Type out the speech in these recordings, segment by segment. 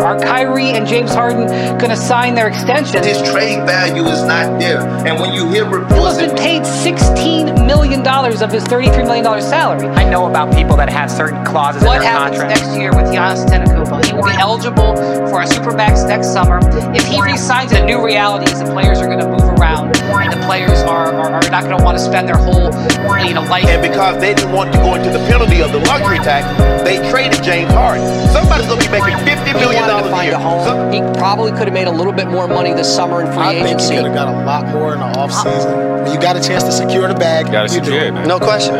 Are Kyrie and James Harden going to sign their extension? His trade value is not there. And when you hear reports... Bill has been paid $16 million of his $33 million salary. I know about people that have certain clauses in their contract. What happens next year with Giannis Antetokounmpo? He will be eligible for a Supermax next summer. If he resigns, the new reality is the players are going to move around, and the players are not going to want to spend their whole life. And because they didn't want to go into the penalty of the luxury tax, they traded James Harden. Somebody's going to be making $50 million a year. He probably could have made a little bit more money this summer in free agency. I think he could have got a lot more in the offseason. When you got a chance to secure the bag, you got to secure it, man. No question.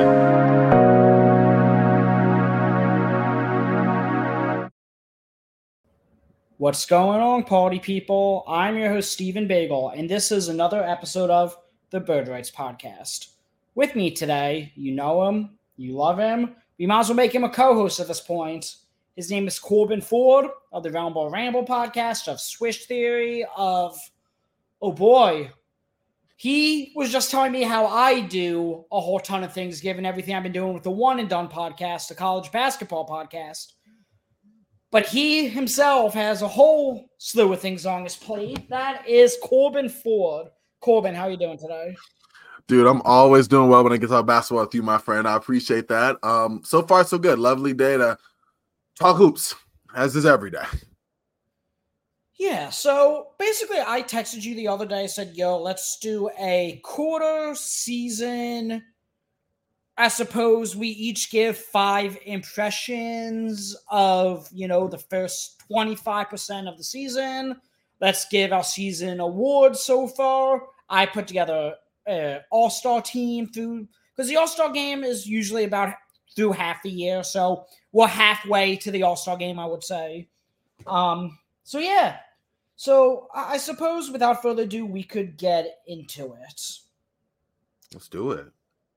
What's going on, party people? I'm your host, Stephen Bagel, and this is another episode of the Bird Rights Podcast. With me today, you know him, you love him, we might as well make him a co-host at this point. His name is Corbin Ford of the Round Ball Ramble podcast, of Swish Theory, oh boy, he was just telling me how I do a whole ton of things given everything I've been doing with the One and Done podcast, the college basketball podcast. But he himself has a whole slew of things on his plate. That is Corbin Ford. Corbin, how are you doing today? Dude, I'm always doing well when I get to talk basketball with you, my friend. I appreciate that. So far, so good. Lovely day to talk hoops, as is every day. Yeah, so basically I texted you the other day, said, yo, let's do a quarter season. I suppose we each give 5 impressions of, the first 25% of the season. Let's give our season awards so far. I put together an all-star team because the all-star game is usually about through half the year. So we're halfway to the all-star game, I would say. So yeah. So I suppose without further ado, we could get into it. Let's do it.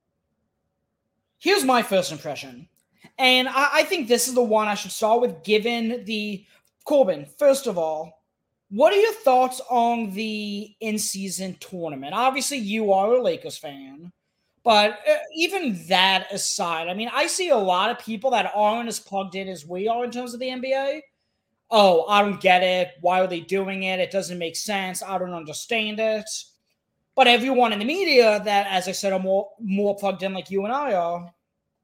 Here's my first impression. And I think this is the one I should start with, given the... Corbin, first of all, what are your thoughts on the in-season tournament? Obviously, you are a Lakers fan. But even that aside, I see a lot of people that aren't as plugged in as we are in terms of the NBA. Oh, I don't get it. Why are they doing it? It doesn't make sense. I don't understand it. But everyone in the media that, as I said, are more plugged in like you and I are,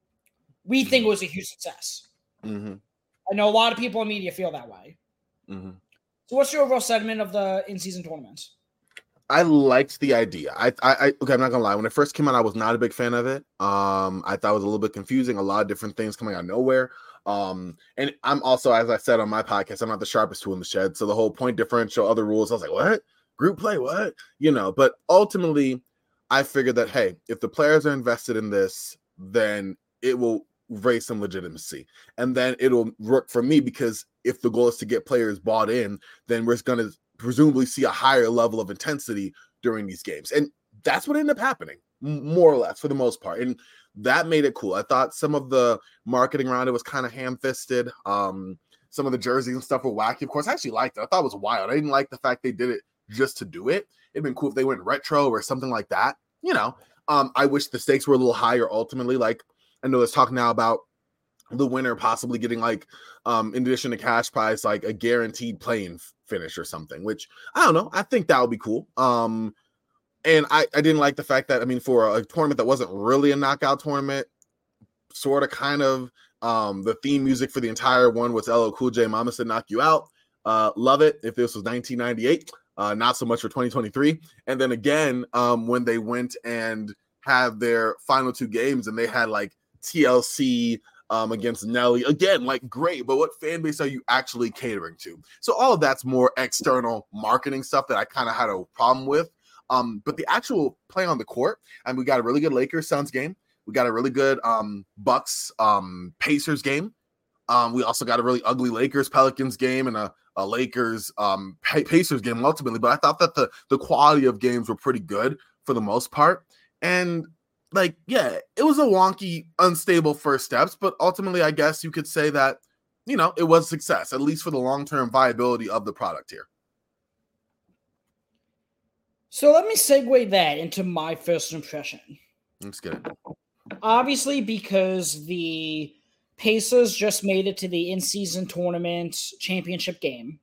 we think it was a huge success. Mm-hmm. I know a lot of people in media feel that way. Mm-hmm. So what's your overall sentiment of the in-season tournament? I liked the idea. Okay, I'm not gonna lie. When it first came out, I was not a big fan of it. I thought it was a little bit confusing. A lot of different things coming out of nowhere. And I'm also, as I said on my podcast, I'm not the sharpest tool in the shed. So the whole point differential, other rules, I was like, what? Group play, what? But ultimately, I figured that, hey, if the players are invested in this, then it will raise some legitimacy. And then it'll work for me, because if the goal is to get players bought in, then we're going to presumably see a higher level of intensity during these games. And that's what ended up happening, more or less, for the most part. And that made it cool. I thought some of the marketing around it was kind of ham-fisted. Some of the jerseys and stuff were wacky. Of course, I actually liked it. I thought it was wild. I didn't like the fact they did it just to do it. It'd been cool if they went retro or something like that. I wish the stakes were a little higher ultimately. Like, I know there's talk now about the winner possibly getting in addition to cash prize, like a guaranteed playing finish or something, which I don't know. I think that would be cool. And I didn't like the fact that, for a tournament that wasn't really a knockout tournament, sort of kind of the theme music for the entire one was LL Cool J, Mama Said Knock You Out. Love it. If this was 1998, not so much for 2023. And then again, when they went and had their final 2 games and they had TLC against Nelly, again, great, but what fan base are you actually catering to? So all of that's more external marketing stuff that I kind of had a problem with. But the actual play on the court, and we got a really good Lakers Suns game. We got a really good Bucks Pacers game. We also got a really ugly Lakers Pelicans game and a Lakers Pacers game ultimately. But I thought that the quality of games were pretty good for the most part. And it was a wonky, unstable first steps, but ultimately I guess you could say that, it was a success, at least for the long-term viability of the product here. So let me segue that into my first impression. Let's get it. Obviously, because the Pacers just made it to the in-season tournament championship game.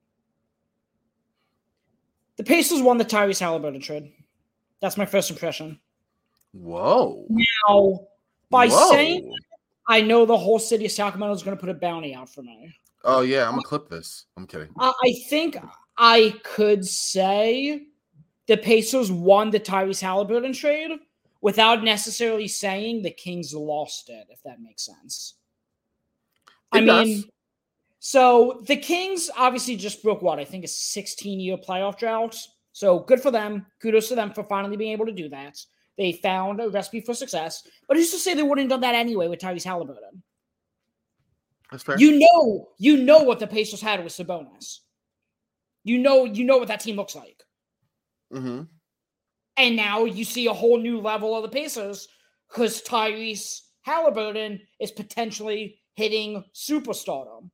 The Pacers won the Tyrese Halliburton trade. That's my first impression. Whoa. Now, by saying that, I know the whole city of Sacramento is going to put a bounty out for me. Oh, yeah, I'm going to clip this. I'm kidding. I think I could say the Pacers won the Tyrese Halliburton trade without necessarily saying the Kings lost it, if that makes sense. It does. So the Kings obviously just broke I think a 16-year playoff drought. So good for them. Kudos to them for finally being able to do that. They found a recipe for success. But who's to say they wouldn't have done that anyway with Tyrese Halliburton? That's fair. You know what the Pacers had with Sabonis. You know what that team looks like. Mm-hmm. And now you see a whole new level of the Pacers because Tyrese Halliburton is potentially hitting superstardom.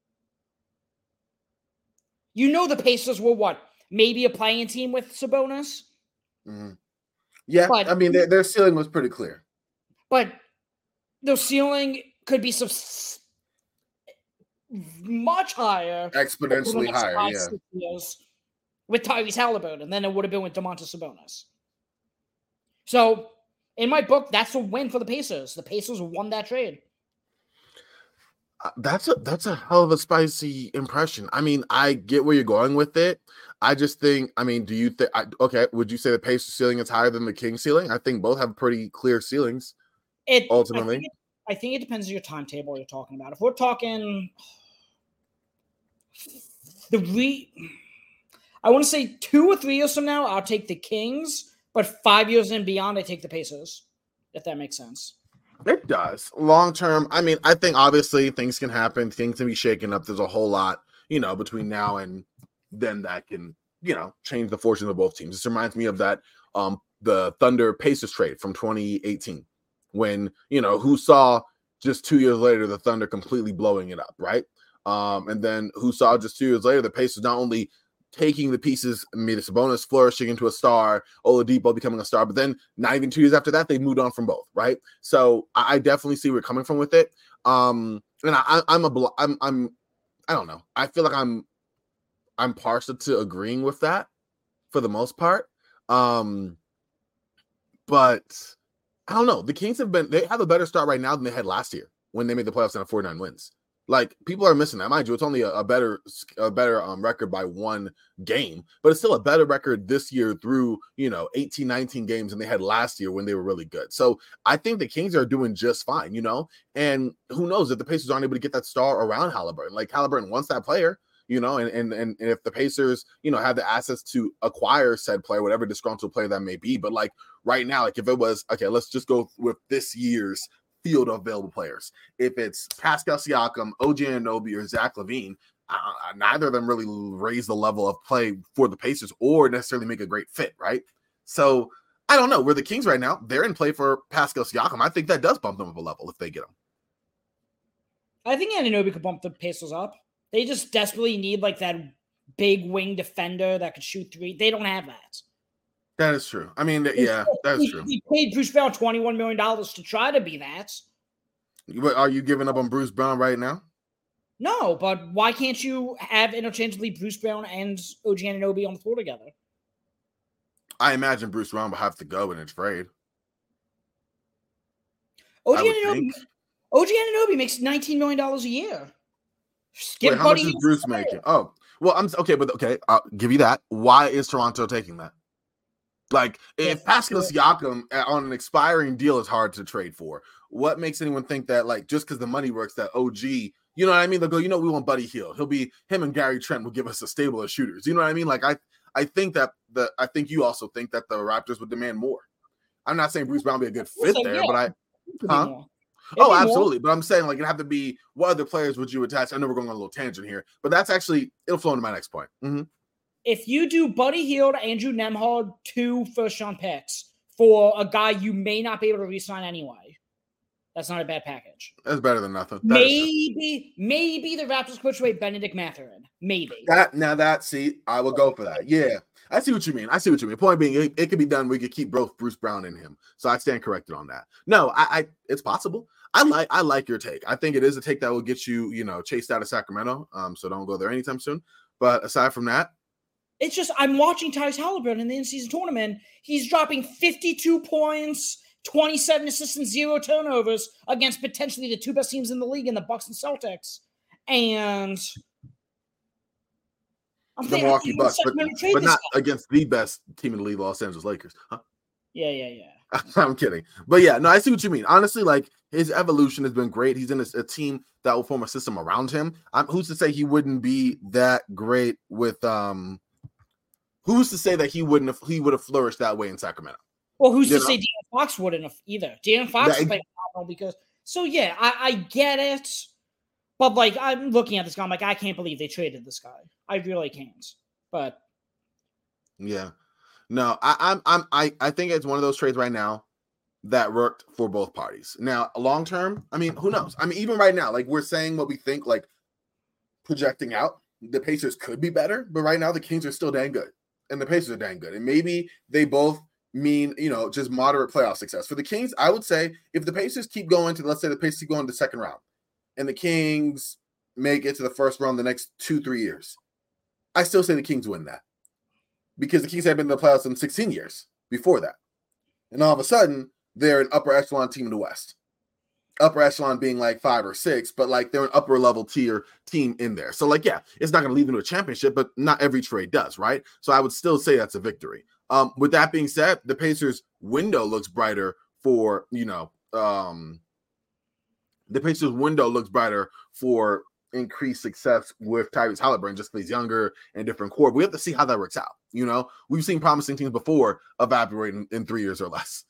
You know the Pacers were maybe a playing team with Sabonis? Mm-hmm. Yeah, but, I mean, their ceiling was pretty clear. But their ceiling could be much higher. Exponentially higher, yeah. With Tyrese Halliburton than it would have been with Domantas Sabonis. So, in my book, that's a win for the Pacers. The Pacers won that trade. That's a hell of a spicy impression. I mean, I get where you're going with it. I just think, I mean, do you think, would you say the Pacers ceiling is higher than the Kings ceiling? I think both have pretty clear ceilings, ultimately. I think it depends on your timetable you're talking about. If we're talking I want to say 2 or 3 years from now, I'll take the Kings, but 5 years and beyond, I take the Pacers, if that makes sense. It does. Long term, I mean, I think obviously things can happen. Things can be shaken up. There's a whole lot, between now and then that can, change the fortunes of both teams. This reminds me of that, the Thunder Pacers trade from 2018 when, who saw just 2 years later the Thunder completely blowing it up, right? And then who saw just 2 years later the Pacers not only taking the pieces, made Sabonis flourishing into a star, Oladipo becoming a star, but then not even 2 years after that, they moved on from both, right? So I definitely see where you're coming from with it. And I don't know. I feel like I'm partial to agreeing with that for the most part. But I don't know. The Kings they have a better start right now than they had last year when they made the playoffs and had 49 wins. Like, people are missing that. Mind you, it's only a better record by 1 game, but it's still a better record this year through, 18, 19 games than they had last year when they were really good. So I think the Kings are doing just fine, and who knows if the Pacers aren't able to get that star around Halliburton. Like, Halliburton wants that player, and if the Pacers, have the assets to acquire said player, whatever disgruntled player that may be. But like right now, like if it was, okay, let's just go with this year's field of available players. If it's Pascal Siakam, OG Anunoby, or Zach LaVine, neither of them really raise the level of play for the Pacers or necessarily make a great fit, right? So I don't know. Where the Kings right now, they're in play for Pascal Siakam. I think that does bump them up a level if they get him. I think Anunoby could bump the Pacers up. They just desperately need like that big wing defender that could shoot 3. They don't have that. That is true. I mean, yeah, that is true. He paid Bruce Brown $21 million to try to be that. Are you giving up on Bruce Brown right now? No, but why can't you have interchangeably Bruce Brown and OG Anunoby on the floor together? I imagine Bruce Brown will have to go in a trade. OG Anunoby makes $19 million a year. Wait, how much is Bruce making? Oh, well, I'll give you that. Why is Toronto taking that? Like, if Pascal Siakam on an expiring deal is hard to trade for, what makes anyone think that, like, just because the money works, that OG, you know what I mean? They'll go, we want Buddy Hield. Him and Gary Trent will give us a stable of shooters. You know what I mean? Like, I think that I think you also think that the Raptors would demand more. I'm not saying Bruce Brown would be a good fit there, but Oh, absolutely. But I'm saying, like, it'd have to be, what other players would you attach? I know we're going on a little tangent here, but that's actually, it'll flow into my next point. Mm-hmm. If you do Buddy Hield, Andrew Nembhard, 2 first-round picks for a guy you may not be able to re-sign anyway, that's not a bad package. That's better than nothing. Maybe the Raptors push away Benedict Mathurin. Maybe. I will go for that. Yeah. I see what you mean. Point being, it could be done. We could keep both Bruce Brown and him. So I stand corrected on that. No, it's possible. I like your take. I think it is a take that will get you, chased out of Sacramento. So don't go there anytime soon. But aside from that, it's just I'm watching Tyrese Halliburton in the in-season tournament. He's dropping 52 points, 27 assists, and 0 turnovers against potentially the two best teams in the league in the Bucks and Celtics. And I'm the thinking, Milwaukee Bucks, but not against the best team in the league, Los Angeles Lakers. Huh? Yeah. I'm kidding. But yeah, no, I see what you mean. Honestly, like his evolution has been great. He's in a team that will form a system around him. Who's to say he wouldn't be that great with who's to say that he would have flourished that way in Sacramento? Well, who's to say De'Aaron Fox wouldn't have either? De'Aaron Fox played phenomenal because I get it. But like I'm looking at this guy, I'm like, I can't believe they traded this guy. I really can't. But yeah. No, I think it's one of those trades right now that worked for both parties. Now, long term, I mean, who knows? I mean, even right now, like we're saying what we think, like projecting out, the Pacers could be better, but right now the Kings are still dang good. And the Pacers are dang good. And maybe they both mean, just moderate playoff success. For the Kings, I would say if the Pacers keep going to, let's say the Pacers keep going to the second round and the Kings make it to the first round the next 2-3 years, I still say the Kings win that. Because the Kings had been in the playoffs in 16 years before that. And all of a sudden, they're an upper echelon team in the West. Upper echelon being like 5 or 6, but like they're an upper level tier team in there. So like, yeah, it's not going to lead them to a championship, but not every trade does, right? So I would still say that's a victory. With that being said, the Pacers window looks brighter for, the Pacers window looks brighter for increased success with Tyrese Halliburton just because he's younger and different core. But we have to see how that works out. We've seen promising teams before evaporating in 3 years or less.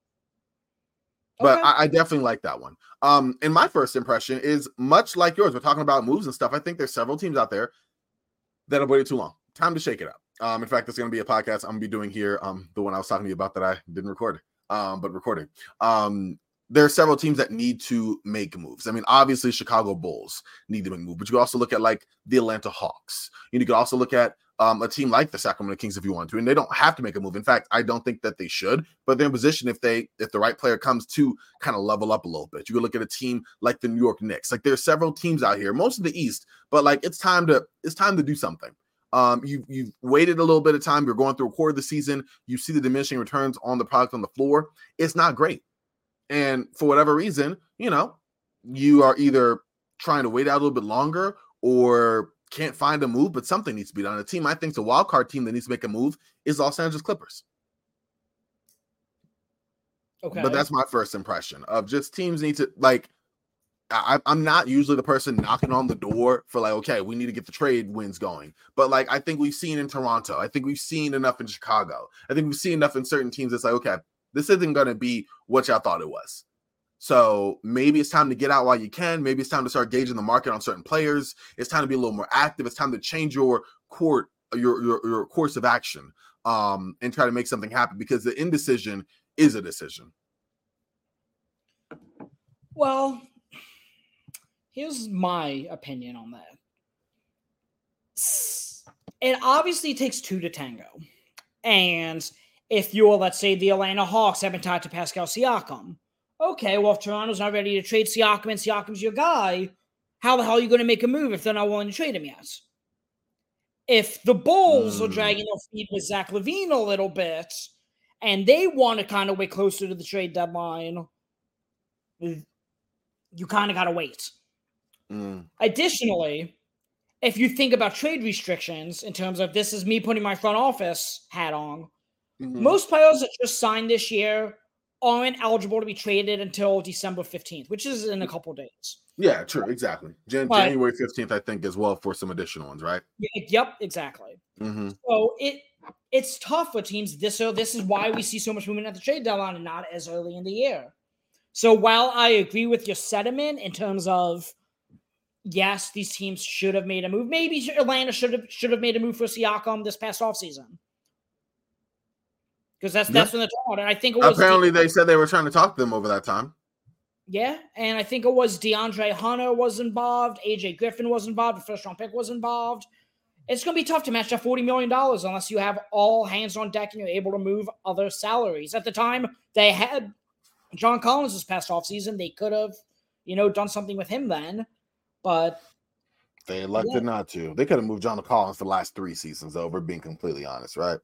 But okay. I definitely like that one. And my first impression is much like yours. We're talking about moves and stuff. I think there's several teams out there that have waited too long. Time to shake it up. In fact, there's going to be a podcast I'm going to be doing here. The one I was talking to you about that I didn't record, but recording. There are several teams that need to make moves. I mean, obviously, Chicago Bulls need to make moves, but you also look at like the Atlanta Hawks. You could also look at a team like the Sacramento Kings if you want to, and they don't have to make a move. In fact, I don't think that they should, but they're in position if the right player comes to kind of level up a little bit. You could look at a team like the New York Knicks. Like there's several teams out here, most of the East, but like it's time to do something. You've waited a little bit of time. You're going through a quarter of the season. You see the diminishing returns on the product on the floor. It's not great. And for whatever reason, you are either trying to wait out a little bit longer or can't find a move, but something needs to be done. A team I think is a wild card team that needs to make a move is Los Angeles Clippers. Okay. But that's my first impression of just teams need to like, I'm not usually the person knocking on the door for like, okay, we need to get the trade wins going. But like, I think we've seen in Toronto, I think we've seen enough in Chicago. I think we've seen enough in certain teams. It's like, okay, this isn't going to be what y'all thought it was. So maybe it's time to get out while you can. Maybe it's time to start gauging the market on certain players. It's time to be a little more active. It's time to change your course of action and try to make something happen because the indecision is a decision. Well, here's my opinion on that. It obviously takes two to tango. And if you're, let's say, the Atlanta Hawks haven't talked to Pascal Siakam, okay, well, if Toronto's not ready to trade Siakam and Siakam's your guy, how the hell are you going to make a move if they're not willing to trade him yet? If the Bulls are dragging their feet with Zach LaVine a little bit and they want to kind of wait closer to the trade deadline, you kind of got to wait. Additionally, if you think about trade restrictions in terms of this is me putting my front office hat on, most players that just signed this year aren't eligible to be traded until December 15th, which is in a couple of days. Yeah, true. Exactly. January 15th, I think, as well for some additional ones, right? Yep, exactly. So it's tough for teams. This is why we see so much movement at the trade deadline and not as early in the year. So while I agree with your sentiment in terms of, yes, these teams should have made a move. Maybe Atlanta should have made a move for Siakam this past offseason. Because that's when they're talking. And I think it was apparently they said they were trying to talk to them over that time. Yeah, and I think it was DeAndre Hunter was involved, AJ Griffin was involved, the first round pick was involved. It's going to be tough to match that $40 million unless you have all hands on deck and you're able to move other salaries. At the time, they had John Collins this past offseason. They could have done something with him then. But they elected not to. They could have moved John Collins the last 3 seasons, though, if we're being completely honest, right?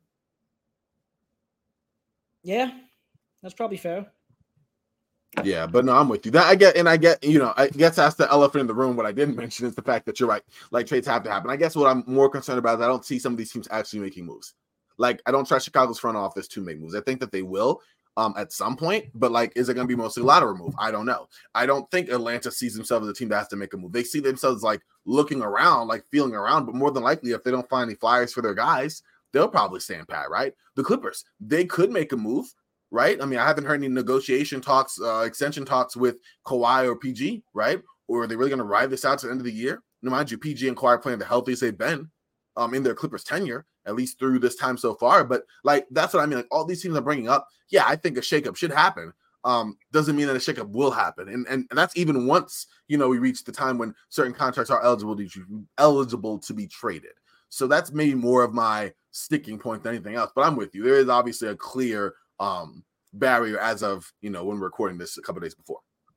Yeah, that's probably fair. Yeah, but no, I'm with you. I guess that's the elephant in the room. What I didn't mention is the fact that you're right. Like, trades have to happen. I guess what I'm more concerned about is I don't see some of these teams actually making moves. Like, I don't trust Chicago's front office to make moves. I think that they will at some point, but like, is it going to be mostly lateral move? I don't know. I don't think Atlanta sees themselves as a team that has to make a move. They see themselves like looking around, like feeling around, but more than likely, if they don't find any flyers for their guys, they'll probably stand pat, right? The Clippers, they could make a move. Right? I mean, I haven't heard any negotiation talks, extension talks with Kawhi or PG, right? Or are they really going to ride this out to the end of the year? Now, mind you, PG and Kawhi are playing the healthiest they've been in their Clippers tenure, at least through this time so far. But like, that's what I mean. Like, all these teams I'm bringing up, yeah, I think a shakeup should happen. Doesn't mean that a shakeup will happen. And that's even once, we reach the time when certain contracts are eligible to be traded. So that's maybe more of my sticking point than anything else. But I'm with you. There is obviously a clear barrier as of when we're recording this a couple of days before.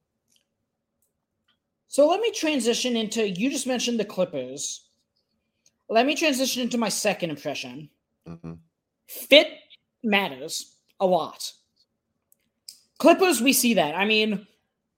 So let me transition into, you just mentioned the Clippers. Let me transition into my second impression. Mm-hmm. Fit matters a lot. Clippers, we see that. I mean,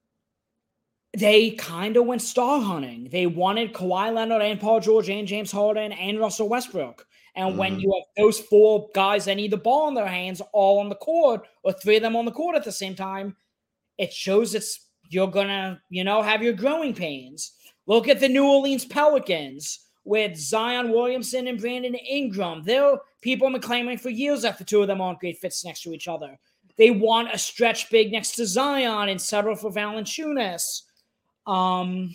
they kind of went star hunting. They wanted Kawhi Leonard and Paul George and James Harden and Russell Westbrook. And when you have those 4 guys that need the ball in their hands all on the court, or 3 of them on the court at the same time, it shows you're going to, have your growing pains. Look at the New Orleans Pelicans with Zion Williamson and Brandon Ingram. People have been claiming for years that the 2 of them aren't great fits next to each other. They want a stretch big next to Zion and settle for Valanciunas. And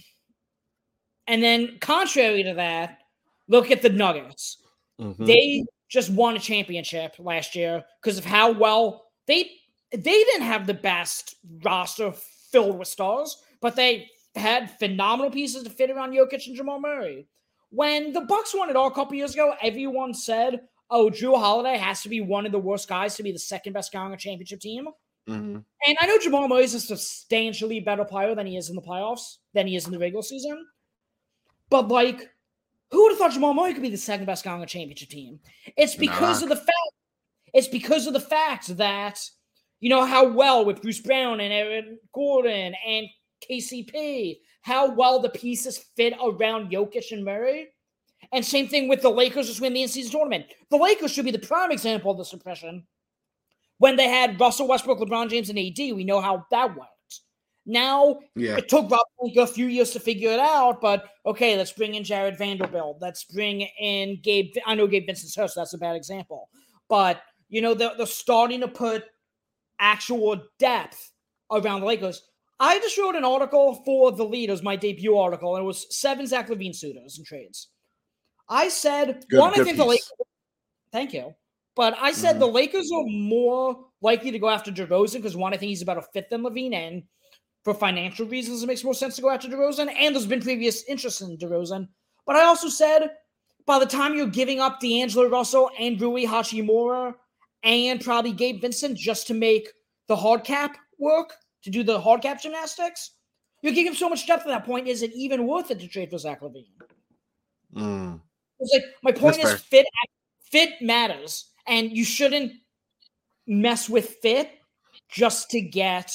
then contrary to that, look at the Nuggets. Mm-hmm. They just won a championship last year because of how well they didn't have the best roster filled with stars, but they had phenomenal pieces to fit around Jokic and Jamal Murray. When the Bucks won it all a couple years ago, everyone said, "Oh, Jrue Holiday has to be one of the worst guys to be the second best guy on a championship team." Mm-hmm. And I know Jamal Murray is a substantially better player than he is in the playoffs, than he is in the regular season, but like, who would have thought Jamal Murray could be the second best guy on a championship team? It's because of the fact. It's because of the fact that how well with Bruce Brown and Aaron Gordon and KCP, how well the pieces fit around Jokic and Murray. And same thing with the Lakers just win the in-season tournament. The Lakers should be the prime example of this impression. When they had Russell Westbrook, LeBron James, and AD, we know how that worked. Now, It took Rob Pelinka a few years to figure it out, but okay, let's bring in Jared Vanderbilt. Let's bring in Gabe. I know Gabe Vincent's hurt, so that's a bad example. But, they're starting to put actual depth around the Lakers. I just wrote an article for The Lead. It was my debut article, and it was 7 Zach LaVine suitors and trades. I said, I think the Lakers. Thank you. But I said the Lakers are more likely to go after DeRozan because, one, I think he's a better fit than LaVine, and for financial reasons, it makes more sense to go after DeRozan, and there's been previous interest in DeRozan. But I also said, by the time you're giving up D'Angelo Russell and Rui Hachimura and probably Gabe Vincent just to make the hard cap work, to do the hard cap gymnastics, you're giving him so much depth at that point. Is it even worth it to trade for Zach LaVine? It's like, my point is fit matters, and you shouldn't mess with fit just to get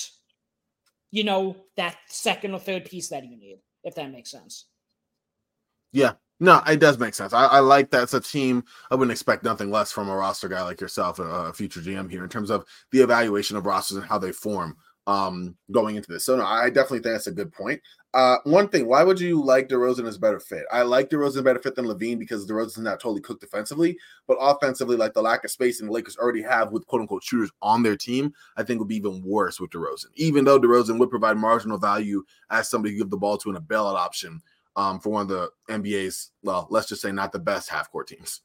that second or third piece that you need, if that makes sense. Yeah, no, it does make sense. I like that. It's a team. I wouldn't expect nothing less from a roster guy like yourself, a future GM here, in terms of the evaluation of rosters and how they form going into this. So no, I definitely think that's a good point. One thing, why would you like DeRozan as a better fit? I like DeRozan as a better fit than LaVine because DeRozan's not totally cooked defensively, but offensively, like the lack of space and the Lakers already have with quote unquote shooters on their team, I think would be even worse with DeRozan. Even though DeRozan would provide marginal value as somebody to give the ball to in a bailout option for one of the NBA's, well, let's just say not the best half-court teams.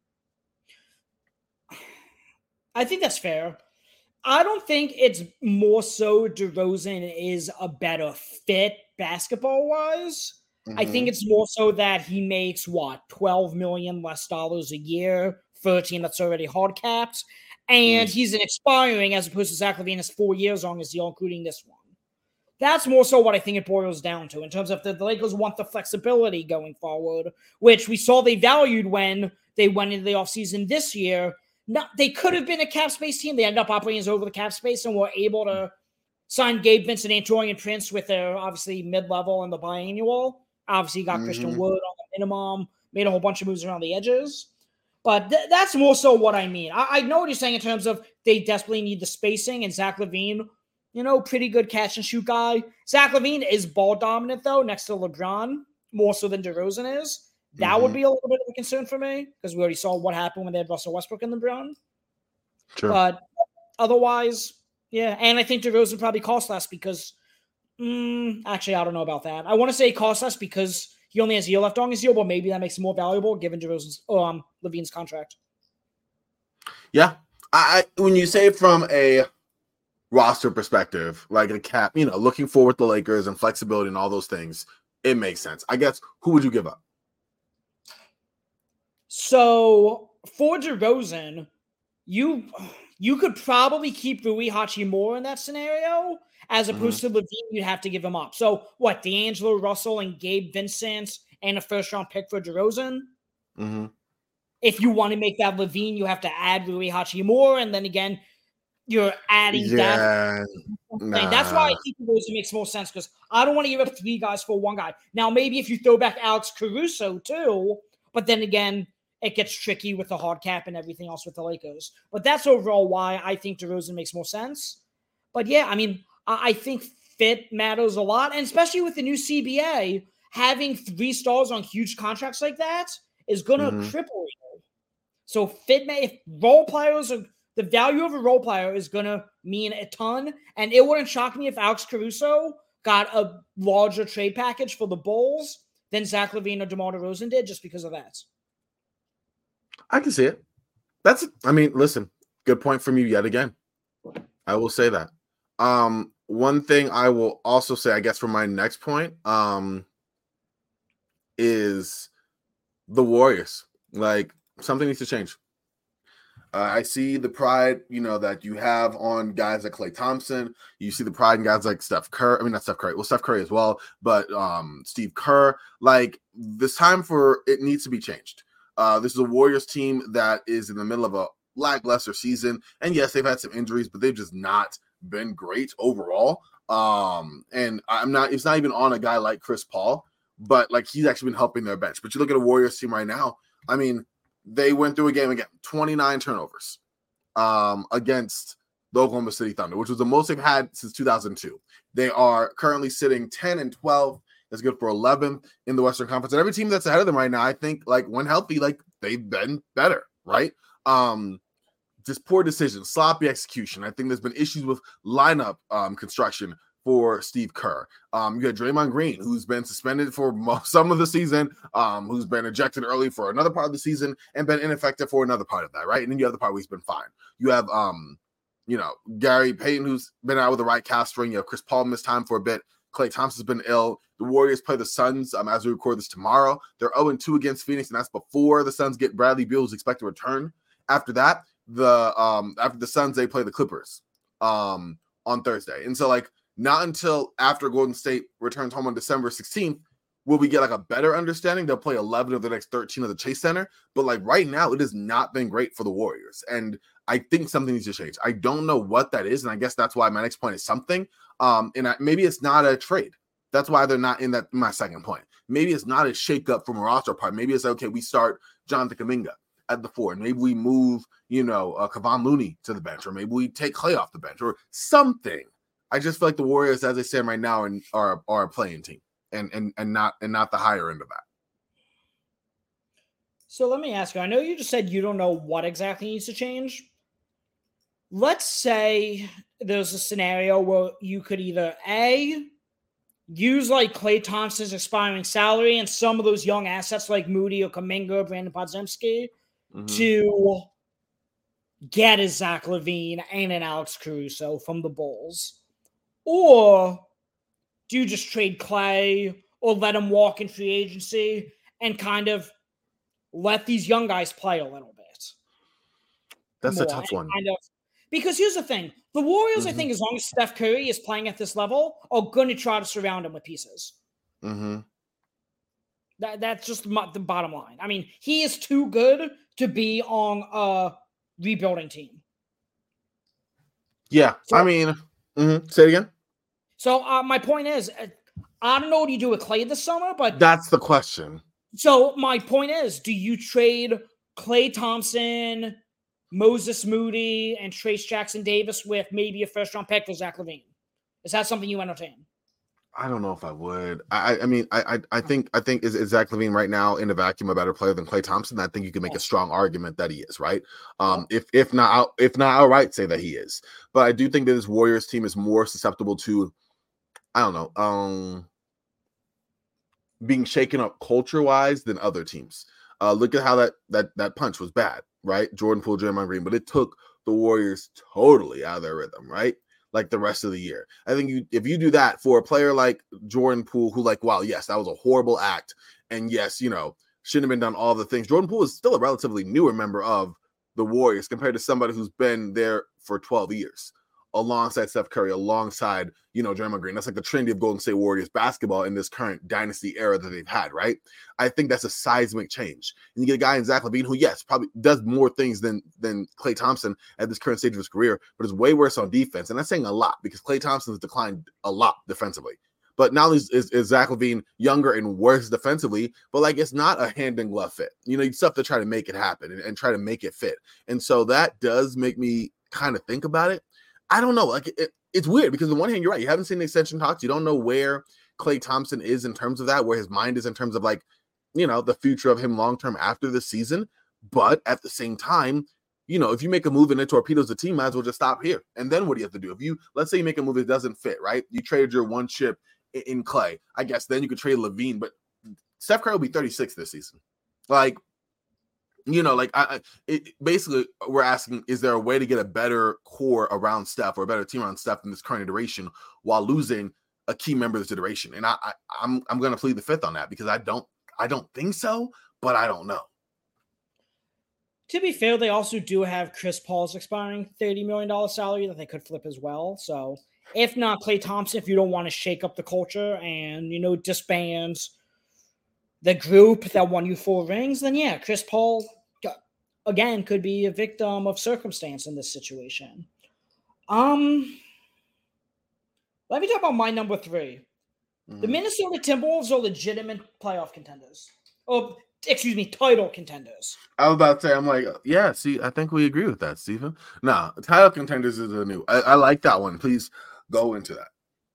I think that's fair. I don't think it's more so DeRozan is a better fit basketball-wise. I think it's more so that he makes, $12 million less dollars a year for a team that's already hard-capped. And he's an expiring, as opposed to Zach LaVine has 4 years on his deal, including this one. That's more so what I think it boils down to in terms of the Lakers want the flexibility going forward, which we saw they valued when they went into the offseason this year. Now, they could have been a cap space team. They ended up operating as over the cap space and were able to sign Gabe Vincent and Taurean Prince with their obviously mid-level and the biannual. Obviously got Christian Wood on the minimum, made a whole bunch of moves around the edges. But that's more so what I mean. I know what you're saying in terms of they desperately need the spacing, and Zach LaVine, pretty good catch and shoot guy. Zach LaVine is ball dominant, though, next to LeBron, more so than DeRozan is. That would be a little bit of a concern for me because we already saw what happened when they had Russell Westbrook and LeBron. Sure. But otherwise, yeah. And I think DeRozan probably costs less because actually, I don't know about that. I want to say costs less because he only has a year left on his deal, but maybe that makes him more valuable given DeRozan's LaVine's contract. Yeah. When you say from a roster perspective, like a cap, looking forward to the Lakers and flexibility and all those things, it makes sense. I guess, who would you give up? So for DeRozan, you could probably keep Rui Hachimura in that scenario, as opposed to LaVine, you'd have to give him up. So what, D'Angelo Russell and Gabe Vincent and a first-round pick for DeRozan? If you want to make that LaVine, you have to add Rui Hachimura, and then again, you're adding that. Nah. That's why I think DeRozan makes more sense, because I don't want to give up 3 guys for 1 guy. Now, maybe if you throw back Alex Caruso too, but then again, it gets tricky with the hard cap and everything else with the Lakers. But that's overall why I think DeRozan makes more sense. But yeah, I mean, I think fit matters a lot. And especially with the new CBA, having 3 stars on huge contracts like that is going to cripple you. So if role players are, the value of a role player is going to mean a ton. And it wouldn't shock me if Alex Caruso got a larger trade package for the Bulls than Zach LaVine or DeMar DeRozan did just because of that. I can see it. Listen, good point from you yet again. I will say that. One thing I will also say, I guess, for my next point, is the Warriors. Like, something needs to change. I see the pride, that you have on guys like Klay Thompson. You see the pride in guys like Steph Curry. I mean, not Steph Curry. Well, Steph Curry as well, but Steve Kerr. Like, this time for it needs to be changed. This is a Warriors team that is in the middle of a lackluster season. And yes, they've had some injuries, but they've just not been great overall. And it's not even on a guy like Chris Paul, but like he's actually been helping their bench. But you look at a Warriors team right now, I mean, they went through a game again, 29 turnovers against the Oklahoma City Thunder, which was the most they've had since 2002. They are currently sitting 10-12. That's good for 11th in the Western Conference. And every team that's ahead of them right now, I think, like, when healthy, like, they've been better, right? Just poor decisions, sloppy execution. I think there's been issues with lineup construction for Steve Kerr. You got Draymond Green, who's been suspended for some of the season, who's been ejected early for another part of the season, and been ineffective for another part of that, right? And then you have the part where he's been fine. You have, Gary Payton, who's been out with the right calf string. You have Chris Paul missed time for a bit. Klay Thompson's been ill. The Warriors play the Suns as we record this tomorrow. They're 0-2 against Phoenix, and that's before the Suns get Bradley Beal, who's expected to return. After that, after the Suns, they play the Clippers on Thursday. And so, like, not until after Golden State returns home on December 16th will we get like a better understanding. They'll play 11 of the next 13 of the Chase Center. But like right now, it has not been great for the Warriors. And I think something needs to change. I don't know what that is. And I guess that's why my next point is something. Maybe it's not a trade. That's why they're not in that. My second point. Maybe it's not a shakeup from a roster part. Maybe it's okay. We start Jonathan Kuminga at the 4, and maybe we move, Kevon Looney to the bench, or maybe we take Klay off the bench, or something. I just feel like the Warriors, as they stand right now, are a playing team, and not the higher end of that. So let me ask you. I know you just said you don't know what exactly needs to change. Let's say there's a scenario where you could either use like Klay Thompson's expiring salary and some of those young assets like Moody or Kuminga or Brandon Podziemski to get a Zach LaVine and an Alex Caruso from the Bulls. Or do you just trade Klay or let him walk in free agency and kind of let these young guys play a little bit? That's a tough one. Because here's the thing. The Warriors, I think, as long as Steph Curry is playing at this level, are going to try to surround him with pieces. Mm-hmm. That's just the bottom line. I mean, he is too good to be on a rebuilding team. Yeah, so, I mean, say it again. So my point is, I don't know what you do with Clay this summer, but that's the question. So my point is, do you trade Klay Thompson, Moses Moody, and Trace Jackson Davis with maybe a first-round pick for Zach LaVine? Is that something you entertain? I don't know if I would. I mean, I think is Zach LaVine right now in a vacuum a better player than Klay Thompson? I think you can make a strong argument that he is, right? If not outright say that he is. But I do think that this Warriors team is more susceptible to, I don't know, being shaken up culture-wise than other teams. Look at how that punch was bad, right? Jordan Poole, Draymond Green, but it took the Warriors totally out of their rhythm, right? Like the rest of the year. I think if you do that for a player like Jordan Poole, who wow, yes, that was a horrible act. And yes, shouldn't have been done all the things. Jordan Poole is still a relatively newer member of the Warriors compared to somebody who's been there for 12 years. Alongside Steph Curry, alongside, Draymond Green. That's like the trendy of Golden State Warriors basketball in this current dynasty era that they've had, right? I think that's a seismic change. And you get a guy in Zach LaVine who, yes, probably does more things than Klay Thompson at this current stage of his career, but is way worse on defense. And that's saying a lot because Klay Thompson has declined a lot defensively. But now is Zach LaVine younger and worse defensively, but it's not a hand in glove fit. You still have to try to make it happen and try to make it fit. And so that does make me kind of think about it. I don't know. It's weird because on the one hand, you're right. You haven't seen the extension talks. You don't know where Klay Thompson is in terms of that, where his mind is in terms of the future of him long-term after the season. But at the same time, if you make a move and it torpedoes the team, might as well just stop here. And then what do you have to do? Let's say you make a move that doesn't fit, right? You traded your one chip in Klay. I guess then you could trade LaVine, but Steph Curry will be 36 this season. Basically we're asking, is there a way to get a better core around Steph or a better team around Steph in this current iteration while losing a key member of this iteration? And I'm going to plead the fifth on that because I don't think so, but I don't know. To be fair, they also do have Chris Paul's expiring $30 million salary that they could flip as well. So if not Klay Thompson, if you don't want to shake up the culture and, disband the group that won you 4 rings, then yeah, Chris Paul, again, could be a victim of circumstance in this situation. Let me talk about my number 3. The Minnesota Timberwolves are legitimate playoff contenders. Oh, excuse me, title contenders. I was about to say, yeah, see, I think we agree with that, Stephen. No, title contenders is a new. I like that one. Please go into that.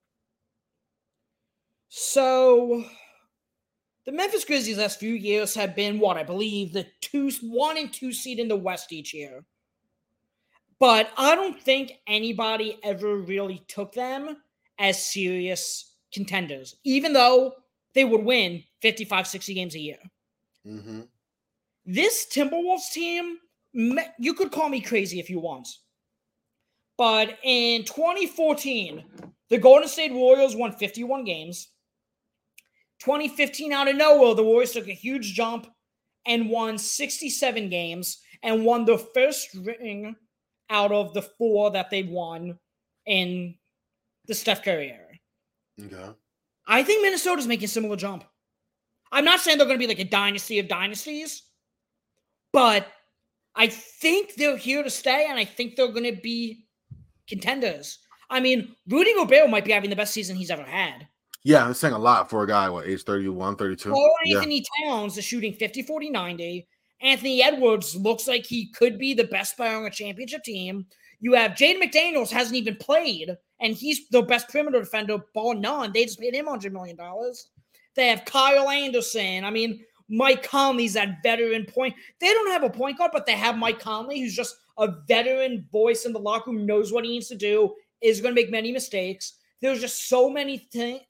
So the Memphis Grizzlies last few years have been I believe the 1 and 2 seed in the West each year. But I don't think anybody ever really took them as serious contenders, even though they would win 55, 60 games a year. Mm-hmm. This Timberwolves team, you could call me crazy if you want, but in 2014, the Golden State Warriors won 51 games. 2015, out of nowhere, the Warriors took a huge jump and won 67 games and won the first ring out of the 4 that they won in the Steph Curry era. Okay. I think Minnesota's making a similar jump. I'm not saying they're going to be like a dynasty of dynasties, but I think they're here to stay, and I think they're going to be contenders. I mean, Rudy Gobert might be having the best season he's ever had. Yeah, I'm saying a lot for a guy, age 31, 32? Anthony Towns is shooting 50, 40, 90. Anthony Edwards looks like he could be the best player on a championship team. You have Jaden McDaniels hasn't even played, and he's the best perimeter defender, bar none. They just paid him $100 million. They have Kyle Anderson. I mean, Mike Conley's that veteran point. They don't have a point guard, but they have Mike Conley, who's just a veteran voice in the locker room, knows what he needs to do, is going to make many mistakes. There's just so many things,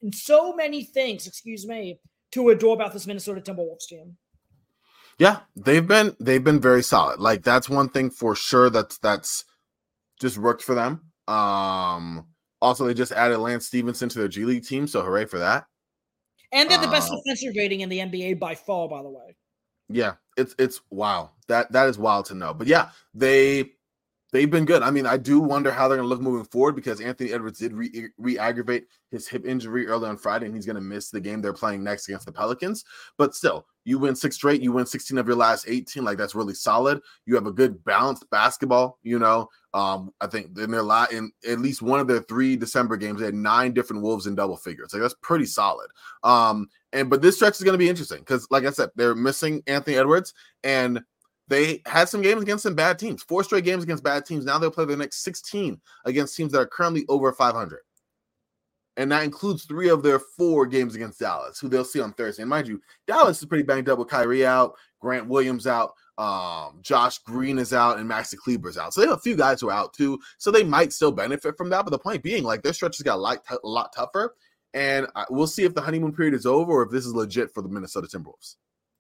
to adore about this Minnesota Timberwolves team. Yeah, they've been very solid. That's one thing for sure that's just worked for them. Also, they just added Lance Stevenson to their G League team, so hooray for that. And they're the best defensive rating in the NBA by far, by the way. Yeah, it's wow. That is wild to know. But yeah, they They've been good. I mean, I do wonder how they're going to look moving forward because Anthony Edwards did re-aggravate his hip injury early on Friday, and he's going to miss the game they're playing next against the Pelicans. But still, you win 6 straight, you win 16 of your last 18. Like, that's really solid. You have a good balanced basketball, you know. I think in at least one of their 3 December games, they had 9 different Wolves in double figures. Like, that's pretty solid. But this stretch is going to be interesting because, like I said, they're missing Anthony Edwards, and they had some games against some bad teams, 4 straight games against bad teams. Now they'll play the next 16 against teams that are currently over 500. And that includes 3 of their 4 games against Dallas, who they'll see on Thursday. And mind you, Dallas is pretty banged up with Kyrie out, Grant Williams out, Josh Green is out, and Maxi Kleber is out. So they have a few guys who are out too. So they might still benefit from that. But the point being, like, their stretch has got a lot tougher. And we'll see if the honeymoon period is over or if this is legit for the Minnesota Timberwolves.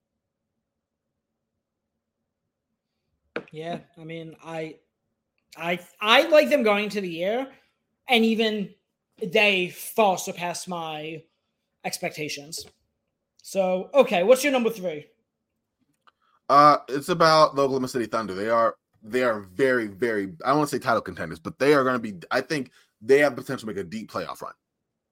Yeah, I mean, I like them going into the year, and even they far surpassed my expectations. So, okay, what's your number 3? It's about the Oklahoma City Thunder. They are very, very, I don't want to say title contenders, but they are going to be, I think they have potential to make a deep playoff run.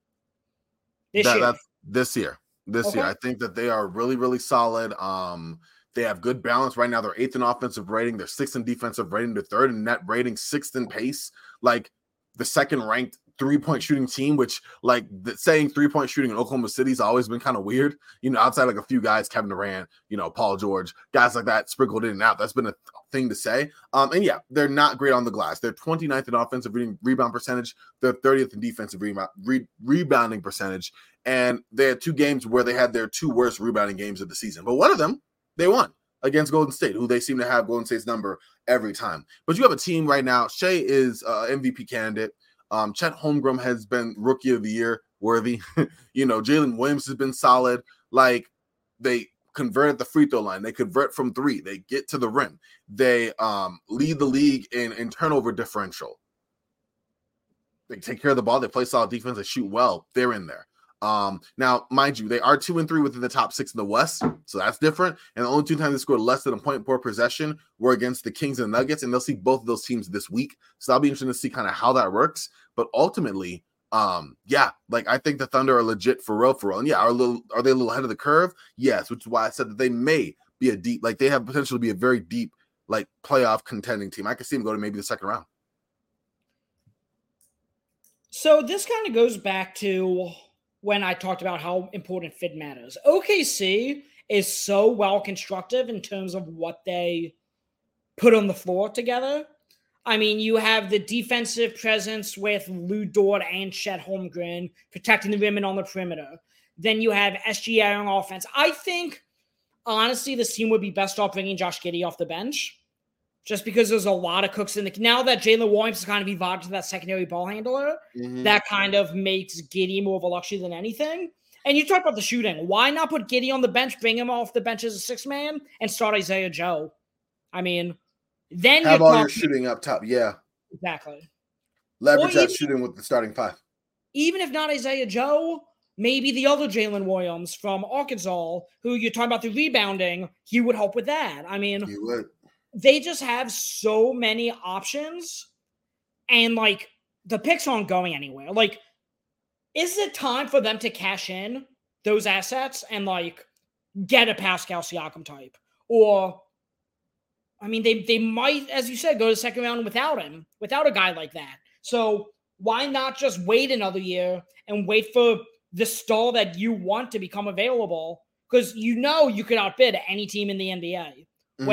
This year. I think that they are really, really solid. They have good balance right now. They're 8th in offensive rating. They're 6th in defensive rating. They're 3rd in net rating, 6th in pace. Like, the 2nd ranked 3-point shooting team, which, like, saying 3-point shooting in Oklahoma City has always been kind of weird. You know, outside like a few guys, Kevin Durant, you know, Paul George, guys like that sprinkled in and out. That's been a thing to say. And yeah, they're not great on the glass. They're 29th in offensive rebound percentage. They're 30th in defensive rebounding percentage. And they had 2 games where they had their 2 worst rebounding games of the season. But one of them, they won against Golden State, who they seem to have Golden State's number every time. But you have a team right now. Shea is MVP candidate. Chet Holmgren has been Rookie of the Year worthy. You know, Jalen Williams has been solid. Like, they convert at the free throw line. They convert from 3. They get to the rim. They lead the league in turnover differential. They take care of the ball. They play solid defense. They shoot well. They're in there. Now, mind you, they are 2-3 within the top 6 in the West, so that's different. And the only 2 times they scored less than a point per possession were against the Kings and Nuggets, and they'll see both of those teams this week. So that'll be interesting to see kind of how that works. But ultimately, yeah, like, I think the Thunder are legit for real. And yeah, are they a little ahead of the curve? Yes, which is why I said that they may be they have potential to be a very deep, like, playoff contending team. I could see them go to maybe the 2nd round. So this kind of goes back to when I talked about how important fit matters. OKC is so well constructive in terms of what they put on the floor together. I mean, you have the defensive presence with Lou Dort and Chet Holmgren protecting the rim and on the perimeter. Then you have SGA on offense. I think, honestly, this team would be best off bringing Josh Giddey off the bench just because there's a lot of cooks in the... Now that Jalen Williams has kind of evolved to that secondary ball handler, that kind of makes Giddey more of a luxury than anything. And you talk about the shooting. Why not put Giddey on the bench, bring him off the bench as a 6-man, and start Isaiah Joe? I mean, then have all your shooting up top. Yeah. Exactly. Leverage that shooting with the starting 5. Even if not Isaiah Joe, maybe the other Jalen Williams from Arkansas, who you're talking about the rebounding, he would help with that. I mean... He would. They just have so many options, and, like, the picks aren't going anywhere. Like, is it time for them to cash in those assets and, like, get a Pascal Siakam type? Or, I mean, they might, as you said, go to the 2nd round without him, without a guy like that. So why not just wait another year and wait for the star that you want to become available? Because you know you could outbid any team in the NBA.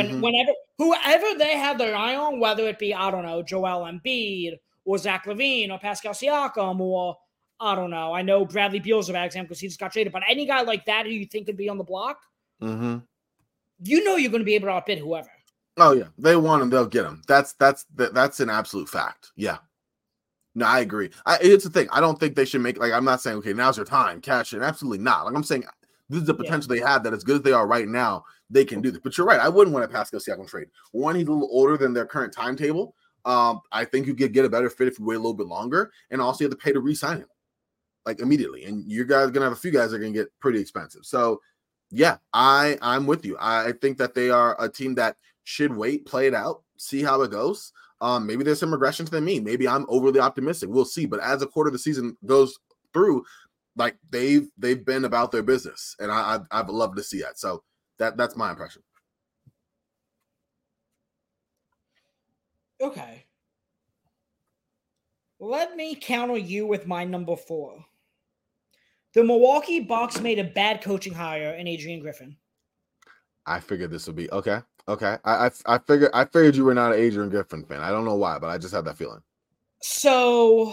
Whoever they have their eye on, whether it be, I don't know, Joel Embiid or Zach LaVine or Pascal Siakam or, I don't know, I know Bradley Beal's a bad example because he just got traded, but any guy like that who you think could be on the block, you know you're going to be able to outbid whoever. Oh, yeah. They want him, they'll get him. That's an absolute fact. Yeah. No, I agree. It's the thing. I don't think they should make, like, I'm not saying, okay, now's your time, cash in. Absolutely not. Like, I'm saying this is the potential they have that as good as they are right now, they can do this. But you're right. I wouldn't want a Pascal Siakam trade. One, he's a little older than their current timetable. I think you could get a better fit if you wait a little bit longer. And also you have to pay to re-sign him, like, immediately. And you guys are going to have a few guys that are going to get pretty expensive. So, yeah, I'm with you. I think that they are a team that should wait, play it out, see how it goes. Maybe there's some regression to the mean. Maybe I'm overly optimistic. We'll see. But as a quarter of the season goes through, like they've been about their business, and I'd love to see that. So that's my impression. Okay. Let me counter you with my number 4. The Milwaukee Bucks made a bad coaching hire in Adrian Griffin. I figured this would be okay. I figured you were not an Adrian Griffin fan. I don't know why, but I just had that feeling. So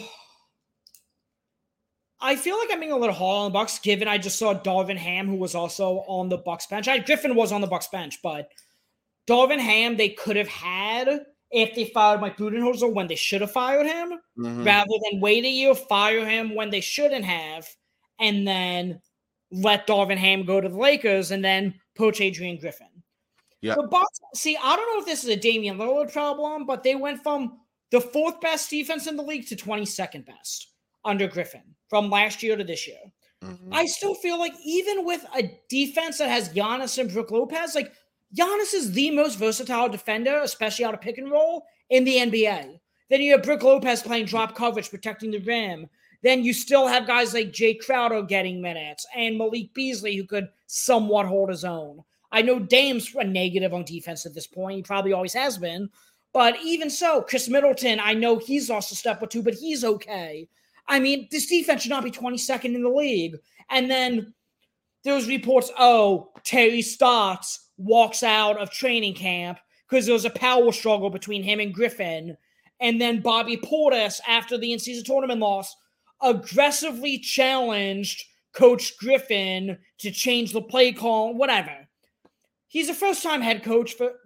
I feel like I'm being a little hard on the Bucks, given I just saw Darvin Ham, who was also on the Bucks bench. Griffin was on the Bucks bench, but Darvin Ham they could have had if they fired Mike Budenholzer when they should have fired him, rather than wait a year, fire him when they shouldn't have, and then let Darvin Ham go to the Lakers and then poach Adrian Griffin. Yeah. The Bucks, see, I don't know if this is a Damian Lillard problem, but they went from the 4th best defense in the league to 22nd best under Griffin from last year to this year. I still feel like even with a defense that has Giannis and Brook Lopez, like Giannis is the most versatile defender, especially out of pick and roll in the NBA. Then you have Brook Lopez playing drop coverage, protecting the rim. Then you still have guys like Jay Crowder getting minutes and Malik Beasley who could somewhat hold his own. I know Dame's a negative on defense at this point. He probably always has been. But even so, Chris Middleton, I know he's lost a step or two, but he's okay. I mean, this defense should not be 22nd in the league. And then there was reports, Terry Stotts walks out of training camp because there was a power struggle between him and Griffin. And then Bobby Portis, after the in-season tournament loss, aggressively challenged Coach Griffin to change the play call, whatever. He's a first-time head coach. For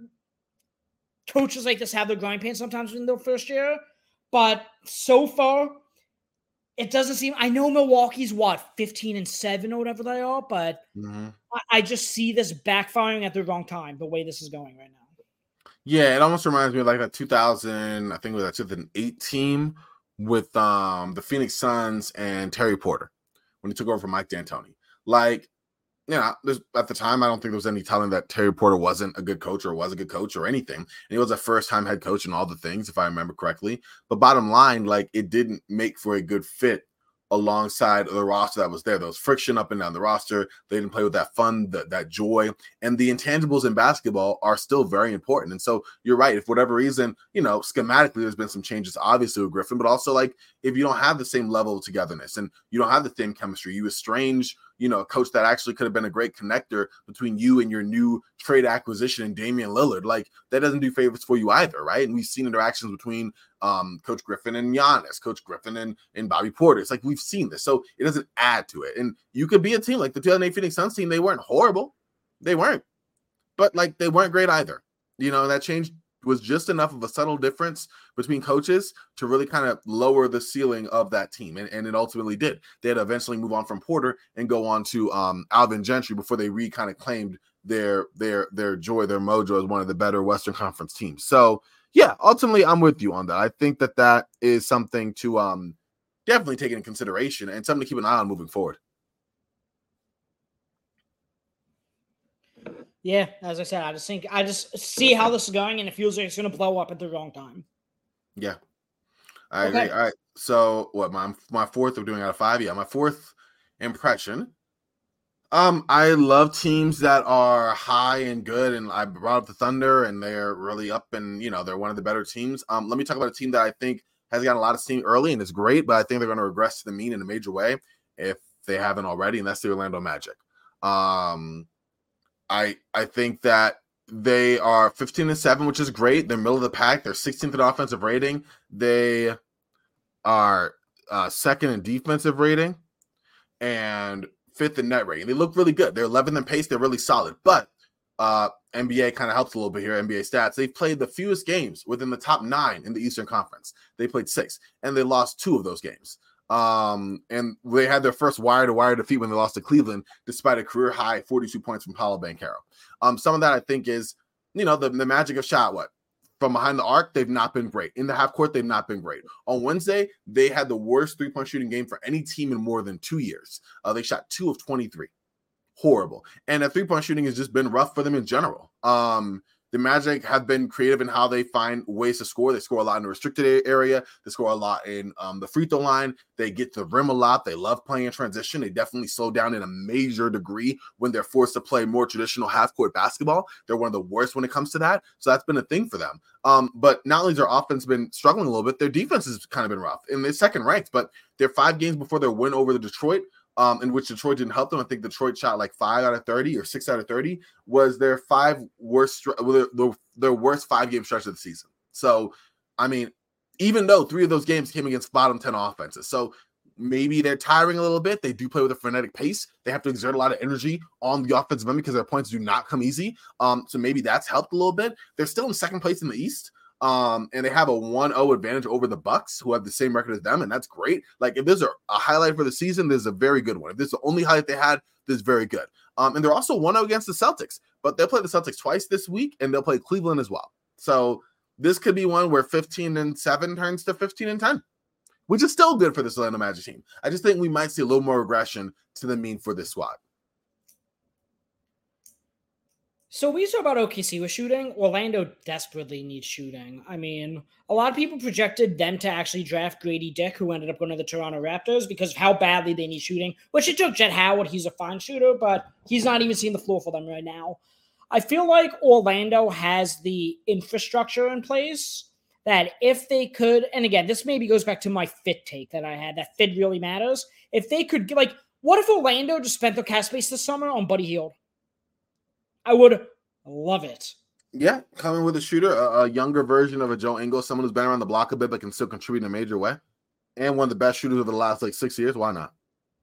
coaches like this have their growing pains sometimes in their first year. But so far, it doesn't seem. I know Milwaukee's 15-7 or whatever they are, but I just see this backfiring at the wrong time. The way this is going right now. Yeah, it almost reminds me of like a 2000. I think it was a 2008 team with the Phoenix Suns and Terry Porter when he took over from Mike D'Antoni. Like, at the time, I don't think there was any telling that Terry Porter wasn't a good coach or was a good coach or anything. And he was a first-time head coach and all the things, if I remember correctly. But bottom line, like, it didn't make for a good fit alongside the roster that was there. There was friction up and down the roster. They didn't play with that fun, that joy. And the intangibles in basketball are still very important. And so you're right. If for whatever reason, schematically, there's been some changes, obviously, with Griffin, but also, like, if you don't have the same level of togetherness and you don't have the same chemistry, you estrange a coach that actually could have been a great connector between you and your new trade acquisition and Damian Lillard. Like, that doesn't do favors for you either, right? And we've seen interactions between Coach Griffin and Giannis, Coach Griffin and Bobby Porter. It's like we've seen this. So it doesn't add to it. And you could be a team like the 2008 Phoenix Suns team. They weren't horrible. They weren't. But, like, they weren't great either. That change was just enough of a subtle difference between coaches to really kind of lower the ceiling of that team. And it ultimately did. They had to eventually move on from Porter and go on to Alvin Gentry before they kind of claimed their joy, their mojo as one of the better Western Conference teams. So, yeah, ultimately, I'm with you on that. I think that is something to definitely take into consideration and something to keep an eye on moving forward. Yeah, as I said, I just see how this is going, and it feels like it's going to blow up at the wrong time. Yeah, I agree. All right, so what? My fourth of doing out of 5. Yeah, my fourth impression. I love teams that are high and good, and I brought up the Thunder, and they're really up, and they're one of the better teams. Let me talk about a team that I think has gotten a lot of steam early and is great, but I think they're going to regress to the mean in a major way if they haven't already, and that's the Orlando Magic. I think that they are 15-7, which is great. They're middle of the pack. They're 16th in offensive rating. They are second in defensive rating and 5th in net rating. They look really good. They're 11th in pace. They're really solid. But NBA kind of helps a little bit here, NBA stats. They've played the fewest games within the top 9 in the Eastern Conference. They played 6, and they lost 2 of those games. And they had their first wire-to-wire defeat when they lost to Cleveland, despite a career-high 42 points from Paolo Banchero. Some of that, I think, is, the magic of shot, from behind the arc, they've not been great. In the half court, they've not been great. On Wednesday, they had the worst three-point shooting game for any team in more than 2 years. They shot 2 of 23. Horrible. And that three-point shooting has just been rough for them in general. The Magic have been creative in how they find ways to score. They score a lot in the restricted area. They score a lot in the free throw line. They get to the rim a lot. They love playing in transition. They definitely slow down in a major degree when they're forced to play more traditional half-court basketball. They're one of the worst when it comes to that. So that's been a thing for them. But not only has their offense been struggling a little bit, their defense has kind of been rough. And they're second ranked, but they're 5 games before their win over the Detroit, in which Detroit didn't help them. I think Detroit shot like 5 out of 30 or 6 out of 30 was their 5 worst, their worst 5-game stretch of the season. So, I mean, even though 3 of those games came against bottom 10 offenses. So maybe they're tiring a little bit. They do play with a frenetic pace. They have to exert a lot of energy on the offensive end because their points do not come easy. So maybe that's helped a little bit. They're still in second place in the East. And they have a 1-0 advantage over the Bucks, who have the same record as them, and that's great. Like, if there's a highlight for the season, there's a very good one. If this is the only highlight they had, this is very good. And they're also 1-0 against the Celtics, but they'll play the Celtics twice this week, and they'll play Cleveland as well. So this could be one where 15-7 turns to 15-10, which is still good for this Orlando Magic team. I just think we might see a little more regression to the mean for this squad. So we talk about OKC with shooting. Orlando desperately needs shooting. I mean, a lot of people projected them to actually draft Grady Dick, who ended up going to the Toronto Raptors because of how badly they need shooting, which it took Jet Howard. He's a fine shooter, but he's not even seeing the floor for them right now. I feel like Orlando has the infrastructure in place that if they could, and again, this maybe goes back to my fit take that I had, that fit really matters. If they could, like, what if Orlando just spent their cap space this summer on Buddy Hield? I would love it. Yeah, coming with a shooter, a younger version of a Joe Ingles, someone who's been around the block a bit but can still contribute in a major way, and one of the best shooters over the last 6 years. Why not?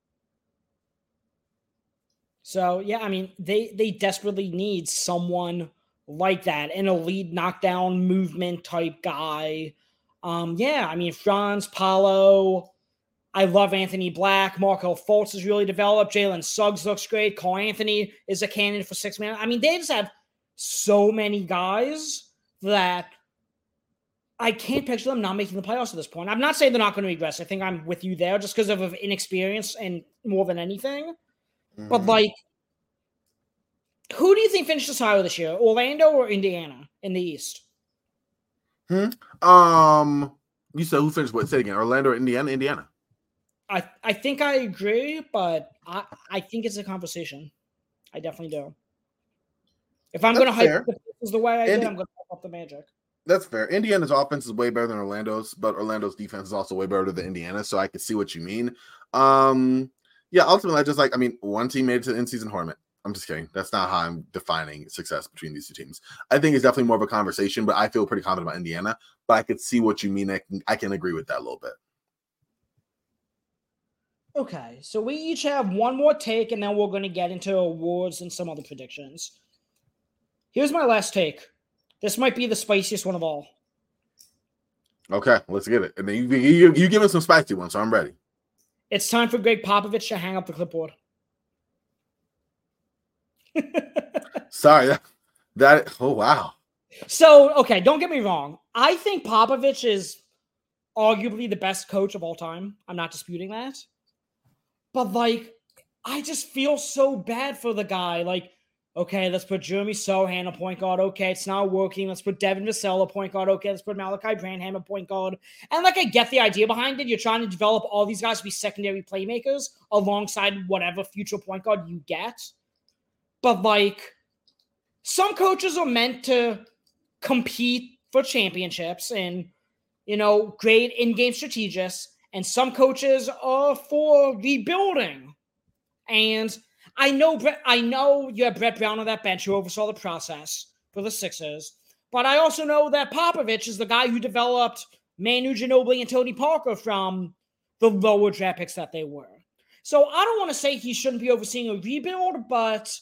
So yeah, I mean, they desperately need someone like that, an elite knockdown movement type guy. Yeah, I mean, Franz, Paolo. I love Anthony Black. Markelle Fultz has really developed. Jalen Suggs looks great. Cole Anthony is a candidate for 6 man. I mean, they just have so many guys that I can't picture them not making the playoffs at this point. I'm not saying they're not going to regress. I think I'm with you there just because of inexperience and more than anything. Mm-hmm. But, like, who do you think finishes higher this year? Orlando or Indiana in the East? You said who finished what? Say it again. Orlando or Indiana? Indiana. I think I agree, but I think it's a conversation. I definitely do. If I'm going to hype the way I did, I'm going to hype up the Magic. That's fair. Indiana's offense is way better than Orlando's, but Orlando's defense is also way better than Indiana, so I can see what you mean. Yeah, ultimately, one team made it to the in-season tournament. I'm just kidding. That's not how I'm defining success between these 2 teams. I think it's definitely more of a conversation, but I feel pretty confident about Indiana. But I could see what you mean. I can agree with that a little bit. Okay, so we each have one more take, and then we're going to get into awards and some other predictions. Here's my last take. This might be the spiciest one of all. Okay, let's get it. And then you give us some spicy ones, so I'm ready. It's time for Greg Popovich to hang up the clipboard. Sorry, oh wow. So, okay, don't get me wrong. I think Popovich is arguably the best coach of all time. I'm not disputing that. But, like, I just feel so bad for the guy. Like, okay, let's put Jeremy Sohan a point guard. Okay, it's not working. Let's put Devin Vassell a point guard. Okay, let's put Malachi Branham a point guard. And, like, I get the idea behind it. You're trying to develop all these guys to be secondary playmakers alongside whatever future point guard you get. But, like, some coaches are meant to compete for championships and, great in-game strategists. And some coaches are for rebuilding. And I know you have Brett Brown on that bench who oversaw the process for the Sixers. But I also know that Popovich is the guy who developed Manu Ginobili and Tony Parker from the lower draft picks that they were. So I don't want to say he shouldn't be overseeing a rebuild, but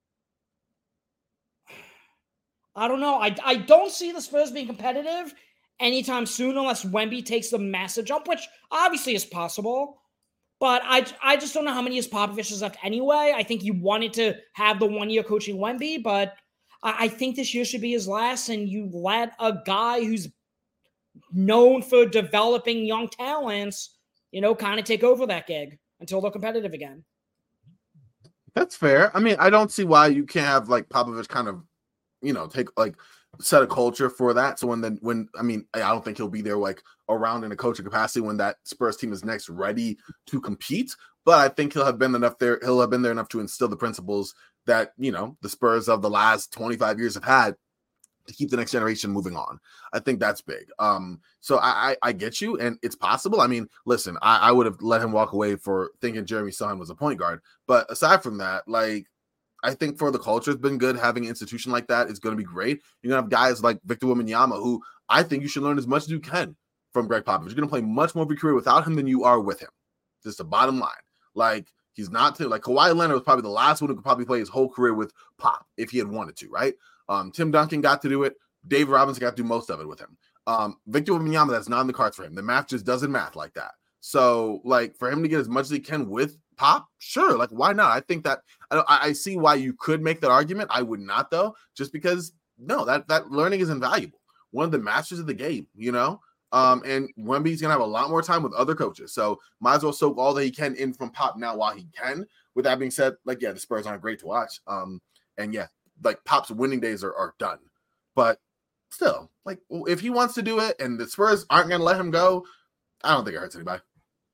I don't know. I don't see the Spurs being competitive anytime soon unless Wemby takes the massive jump, which obviously is possible. But I just don't know how many years Popovich has left anyway. I think he wanted to have the 1 year coaching Wemby, but I think this year should be his last, and you let a guy who's known for developing young talents, kind of take over that gig until they're competitive again. That's fair. I mean, I don't see why you can't have, like, Popovich kind of set a culture for that. So I don't think he'll be there like around in a coaching capacity when that Spurs team is next ready to compete. But I think he'll have been there enough to instill the principles that, the Spurs of the last 25 years have had to keep the next generation moving on. I think that's big. So I get you, and it's possible. I mean, listen, I would have let him walk away for thinking Jeremy Sohan was a point guard. But aside from that, like, I think for the culture, it's been good. Having an institution like that is going to be great. You're going to have guys like Victor Wembanyama, who I think you should learn as much as you can from Greg Popovich. You're going to play much more of your career without him than you are with him. Just the bottom line. Like, he's not like Kawhi Leonard was probably the last one who could probably play his whole career with Pop if he had wanted to, right? Tim Duncan got to do it. Dave Robinson got to do most of it with him. Victor Wembanyama, that's not in the cards for him. The math just doesn't math like that. So, like, for him to get as much as he can with Pop, sure. Like, why not? I think that I see why you could make that argument. I would not, though, just because, no, that learning is invaluable. One of the masters of the game, and Wemby's going to have a lot more time with other coaches. So might as well soak all that he can in from Pop now while he can. With that being said, like, yeah, the Spurs aren't great to watch. And yeah, like, Pop's winning days are done. But still, like, if he wants to do it and the Spurs aren't going to let him go, I don't think it hurts anybody.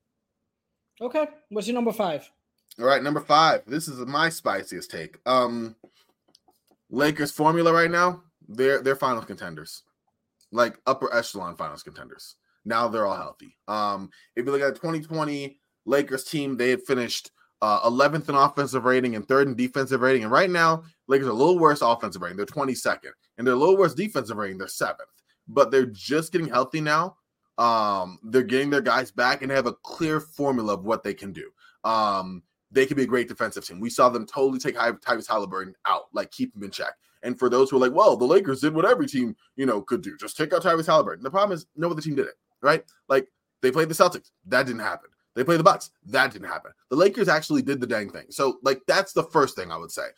Okay. What's your number 5? All right, number 5. This is my spiciest take. Lakers formula right now, they're finals contenders. Like upper echelon finals contenders. Now they're all healthy. If you look at the 2020 Lakers team, they had finished 11th in offensive rating and 3rd in defensive rating. And right now, Lakers are a little worse offensive rating. They're 22nd. And they're a little worse defensive rating. They're 7th. But they're just getting healthy now. They're getting their guys back, and they have a clear formula of what they can do. They could be a great defensive team. We saw them totally take Tyrese Halliburton out, like keep him in check. And for those who are like, well, the Lakers did what every team, could do. Just take out Tyrese Halliburton. The problem is no other team did it, right? Like, they played the Celtics. That didn't happen. They played the Bucks. That didn't happen. The Lakers actually did the dang thing. So, like, that's the first thing I would say.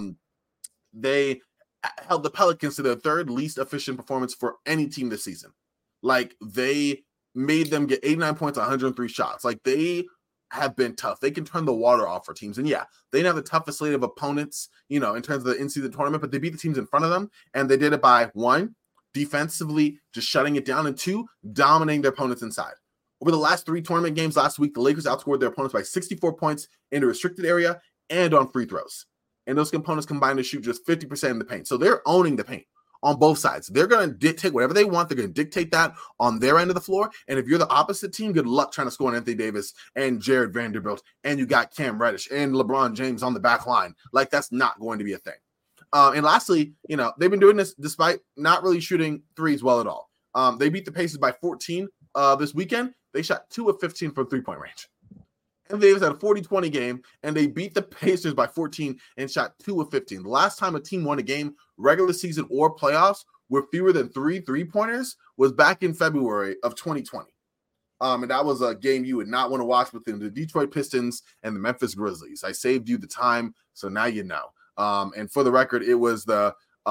They held the Pelicans to their 3rd least efficient performance for any team this season. Like, they made them get 89 points on 103 shots. Like, they have been tough. They can turn the water off for teams. And yeah, they didn't have the toughest slate of opponents, in terms of the in-season tournament, but they beat the teams in front of them. And they did it by 1, defensively, just shutting it down, and 2, dominating their opponents inside. Over the last 3 tournament games last week, the Lakers outscored their opponents by 64 points in the restricted area and on free throws. And those components combined to shoot just 50% in the paint. So they're owning the paint on both sides. They're going to dictate whatever they want. They're going to dictate that on their end of the floor. And if you're the opposite team, good luck trying to score on Anthony Davis and Jared Vanderbilt. And you got Cam Reddish and LeBron James on the back line. Like, that's not going to be a thing. And lastly, they've been doing this despite not really shooting threes well at all. They beat the Pacers by 14 this weekend. They shot 2 of 15 from three-point range. And Davis had a 40-20 game, and they beat the Pacers by 14 and shot 2 of 15. The last time a team won a game, regular season or playoffs, with fewer than 3 3-pointers was back in February of 2020. And that was a game you would not want to watch between the Detroit Pistons and the Memphis Grizzlies. I saved you the time, so now you know. And for the record, it was the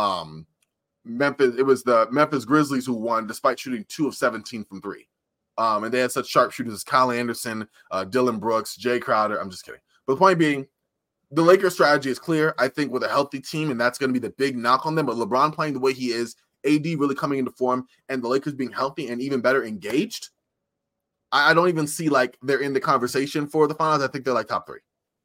Memphis Grizzlies who won despite shooting 2 of 17 from 3. And they had such sharpshooters as Kyle Anderson, Dylan Brooks, Jay Crowder. I'm just kidding. But the point being, the Lakers strategy is clear, I think, with a healthy team, and that's going to be the big knock on them. But LeBron playing the way he is, AD really coming into form, and the Lakers being healthy and even better engaged, I don't even see, like, they're in the conversation for the finals. I think they're, like, top 3.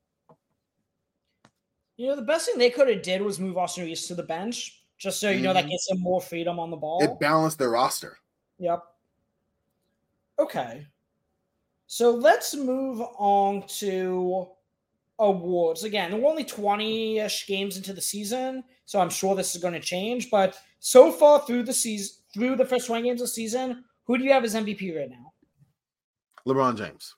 The best thing they could have did was move Austin Reeves to the bench, just so, that gets them more freedom on the ball. It balanced their roster. Yep. Okay, so let's move on to awards. Again, we're only 20-ish games into the season, so I'm sure this is going to change. But so far through the season, through the first 20 games of the season, who do you have as MVP right now? LeBron James.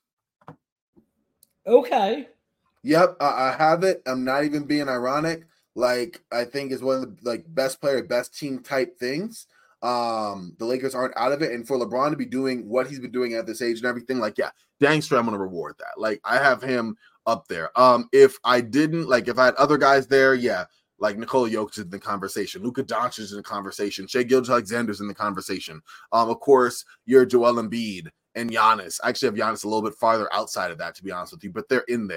Okay. Yep, I have it. I'm not even being ironic. Like, I think it's one of the best player, best team type things. The Lakers aren't out of it, and for LeBron to be doing what he's been doing at this age and everything, dang straight, I'm gonna reward that. Like, I have him up there. If I didn't, if I had other guys there, like Nikola Jokic is in the conversation, Luka Doncic is in the conversation, Shai Gilgeous-Alexander's in the conversation. Of course, your Joel Embiid and Giannis. I actually have Giannis a little bit farther outside of that, to be honest with you, but they're in there.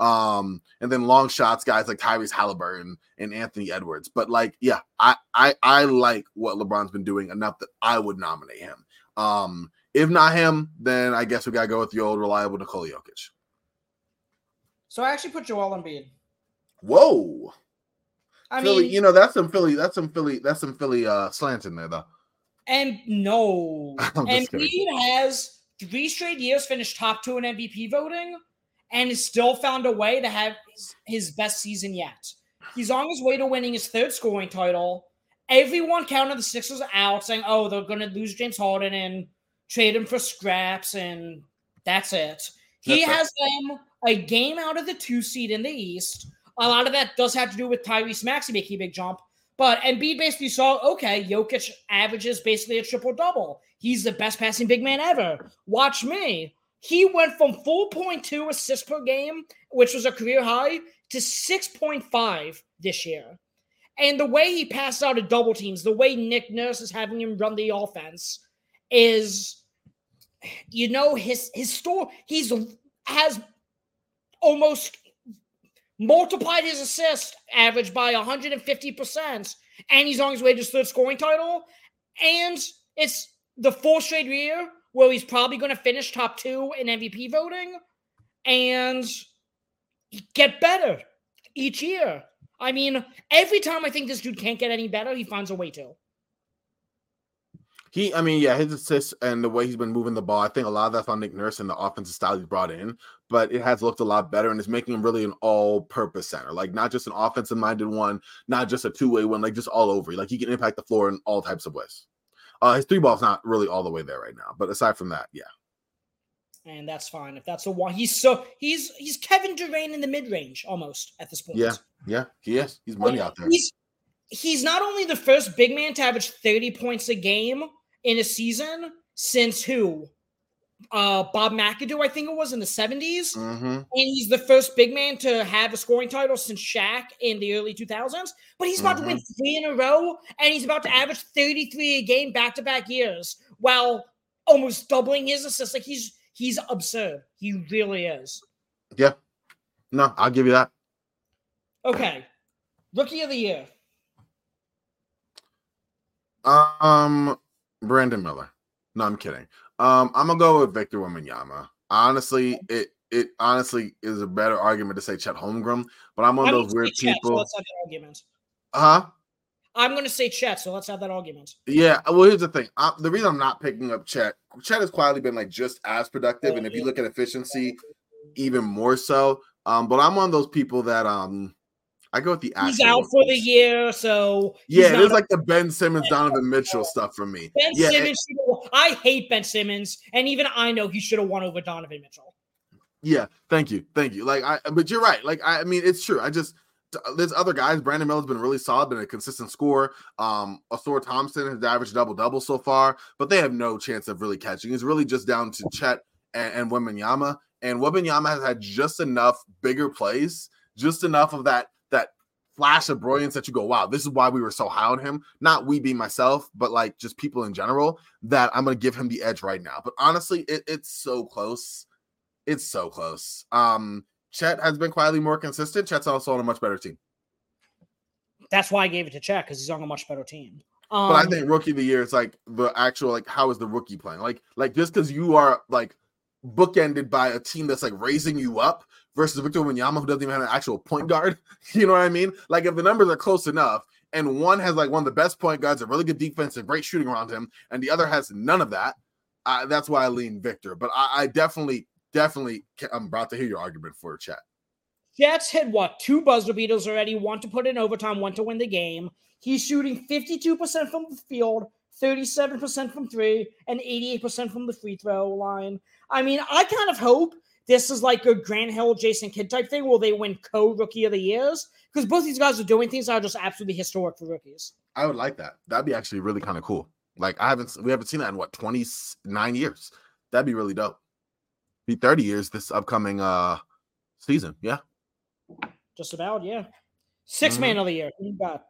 And then long shots, guys like Tyrese Halliburton and Anthony Edwards. But like, yeah, I like what LeBron's been doing enough that I would nominate him. If not him, then I guess we gotta go with the old reliable Nikola Jokic. So I actually put Joel Embiid. Whoa. I Philly, mean, you know, that's some Philly slant in there though. And no. I'm just Embiid has 3 straight years finished top 2 in MVP voting and has still found a way to have his best season yet. He's on his way to winning his 3rd scoring title. Everyone counted the Sixers out, saying, oh, they're going to lose James Harden and trade him for scraps, and that's it. He has them a game out of the 2 seed in the East. A lot of that does have to do with Tyrese Maxey making a big jump. But Embiid basically saw, okay, Jokic averages basically a triple-double. He's the best passing big man ever. Watch me. He went from 4.2 assists per game, which was a career high, to 6.5 this year. And the way he passes out of double teams, the way Nick Nurse is having him run the offense is, you know, his story. Has almost multiplied his assist average by 150%, and he's on his way to his 3rd scoring title. And it's the 4th straight year where he's probably going to finish top 2 in MVP voting and get better each year. I mean, every time I think this dude can't get any better, he finds a way to. His assists and the way he's been moving the ball, I think a lot of that's on Nick Nurse and the offensive style he's brought in, but it has looked a lot better and it's making him really an all-purpose center. Like, not just an offensive-minded one, not just a two-way one, like just all over. Like, he can impact the floor in all types of ways. His 3-ball's not really all the way there right now, but aside from that, yeah. And that's fine. If that's the one, he's Kevin Durant in the mid-range almost at this point. Yeah, he is. He's money out there. He's not only the first big man to average 30 points a game in a season since who? Bob McAdoo, I think it was, in the 70s. Mm-hmm. And he's the first big man to have a scoring title since Shaq in the early 2000s. But he's about to win 3 in a row, and he's about to average 33 a game back-to-back years while almost doubling his assists. Like, he's absurd. He really is. Yeah. No, I'll give you that. Okay. Rookie of the year. Brandon Miller. No, I'm kidding. I'm gonna go with Victor Wembanyama. Honestly, it honestly is a better argument to say Chet Holmgren, but I'm one of those weird people. So let's have that argument. I'm going to say Chet, so let's have that argument. Yeah, well, here's the thing. The reason I'm not picking up Chet has quietly been like just as productive, and if you look at efficiency, even more so. But I'm one of those people that I go with the actual. He's out for the year, so yeah, it is like the Ben Simmons, Donovan Mitchell stuff for me. Simmons, I hate Ben Simmons, and even I know he should have won over Donovan Mitchell. Yeah, thank you. But you're right. Like, I mean, it's true. There's other guys. Brandon Miller's been really solid, been a consistent scorer. Ausar Thompson has averaged double-double so far, but they have no chance of really catching. It's really just down to Chet and Wembanyama. And Wembanyama has had just enough bigger plays, just enough of that flash of brilliance that you go, wow, this is why we were so high on him. Not we being myself, but like just people in general, that I'm going to give him the edge right now. But honestly, it's so close. It's so close. Chet has been quietly more consistent. Chet's also on a much better team. That's why I gave it to Chet, because he's on a much better team. But I think rookie of the year is like the actual, like, how is the rookie playing? Like just because you are like bookended by a team that's like raising you up versus Victor Wembanyama, who doesn't even have an actual point guard. You know what I mean? Like, if the numbers are close enough and one has like one of the best point guards, a really good defense, and great shooting around him, and the other has none of that, that's why I lean Victor. But I definitely, I'm about to hear your argument for Chet. Chet's hit, 2 buzzer beaters already, 1 to put in overtime, 1 to win the game. He's shooting 52% from the field, 37% from 3, and 88% from the free throw line. I mean, I kind of hope this is like a Grant Hill, Jason Kidd type thing where they win co-rookie of the years, because both these guys are doing things that are just absolutely historic for rookies. I would like that. That'd be actually really kind of cool. Like, we haven't seen that in 29 years. That'd be really dope. Be 30 years this upcoming season. Yeah. Just about, yeah. Sixth man of the year. Who you got?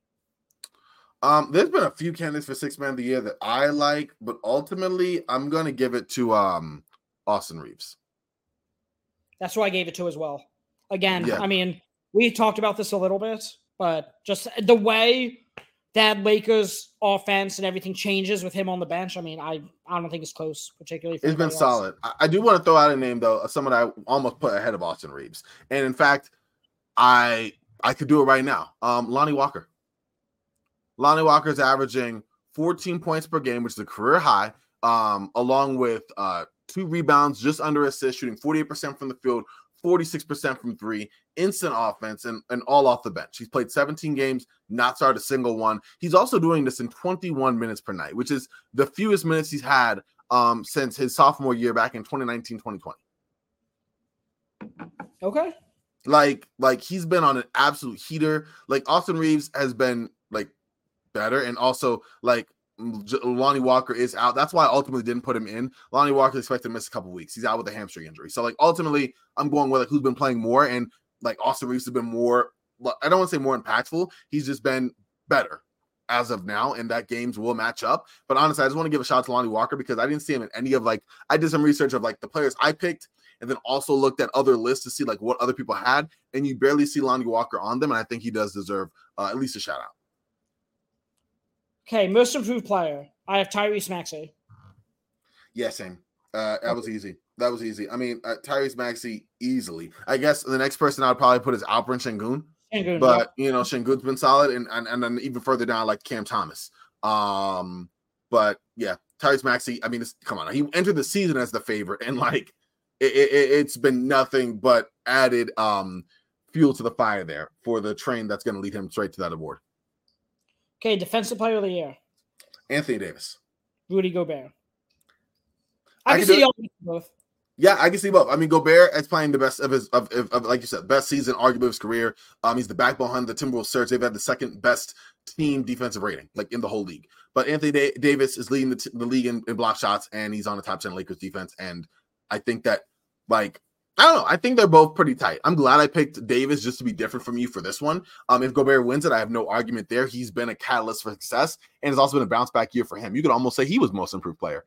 There's been a few candidates for sixth man of the year that I like, but ultimately I'm gonna give it to Austin Reeves. That's who I gave it to as well. Again, Yeah. I mean, we talked about this a little bit, but just the way that Lakers offense and everything changes with him on the bench, I mean, I don't think it's close, particularly for It's been anybody else. solid. I do want to throw out a name, though, someone I almost put ahead of Austin Reeves. And in fact, I could do it right now. Lonnie Walker. Lonnie Walker is averaging 14 points per game, which is a career high, along with 2 rebounds, just under assists, shooting 48% from the field, 46% from 3, instant offense, and all off the bench. He's played 17 games, not started a single one. He's also doing this in 21 minutes per night, which is the fewest minutes he's had since his sophomore year back in 2019-2020. Okay. Like he's been on an absolute heater. Like Austin Reeves has been like better, and also like Lonnie Walker is out. That's why I ultimately didn't put him in. Lonnie Walker is expected to miss a couple weeks. He's out with a hamstring injury. So like ultimately I'm going with like who's been playing more, and like Austin Reeves has been more, I don't want to say more impactful. He's just been better as of now, and that games will match up. But honestly, I just want to give a shout out to Lonnie Walker because I didn't see him in any of like, I did some research of like the players I picked and then also looked at other lists to see like what other people had, and you barely see Lonnie Walker on them. And I think he does deserve at least a shout out. Okay, most improved player. I have Tyrese Maxey. Yeah, same. That was easy. That was easy. I mean, Tyrese Maxey easily. I guess the next person I'd probably put is Alperen Sengun. But you know, Sengun's been solid, and then even further down, like Cam Thomas. But yeah, Tyrese Maxey. I mean, come on, he entered the season as the favorite, and like it's been nothing but added fuel to the fire there for the train that's going to lead him straight to that award. Okay, defensive player of the year. Anthony Davis. Rudy Gobert. I can see y'all both. Yeah, I can see both. I mean, Gobert is playing the best of his, of like you said, best season, arguably of his career. He's the backbone behind the Timberwolves search. They've had the second best team defensive rating, like in the whole league. But Anthony Davis is leading the league in block shots, and he's on the top 10 Lakers defense. And I think that, like, I don't know. I think they're both pretty tight. I'm glad I picked Davis just to be different from you for this one. If Gobert wins it, I have no argument there. He's been a catalyst for success, and it's also been a bounce back year for him. You could almost say he was most improved player.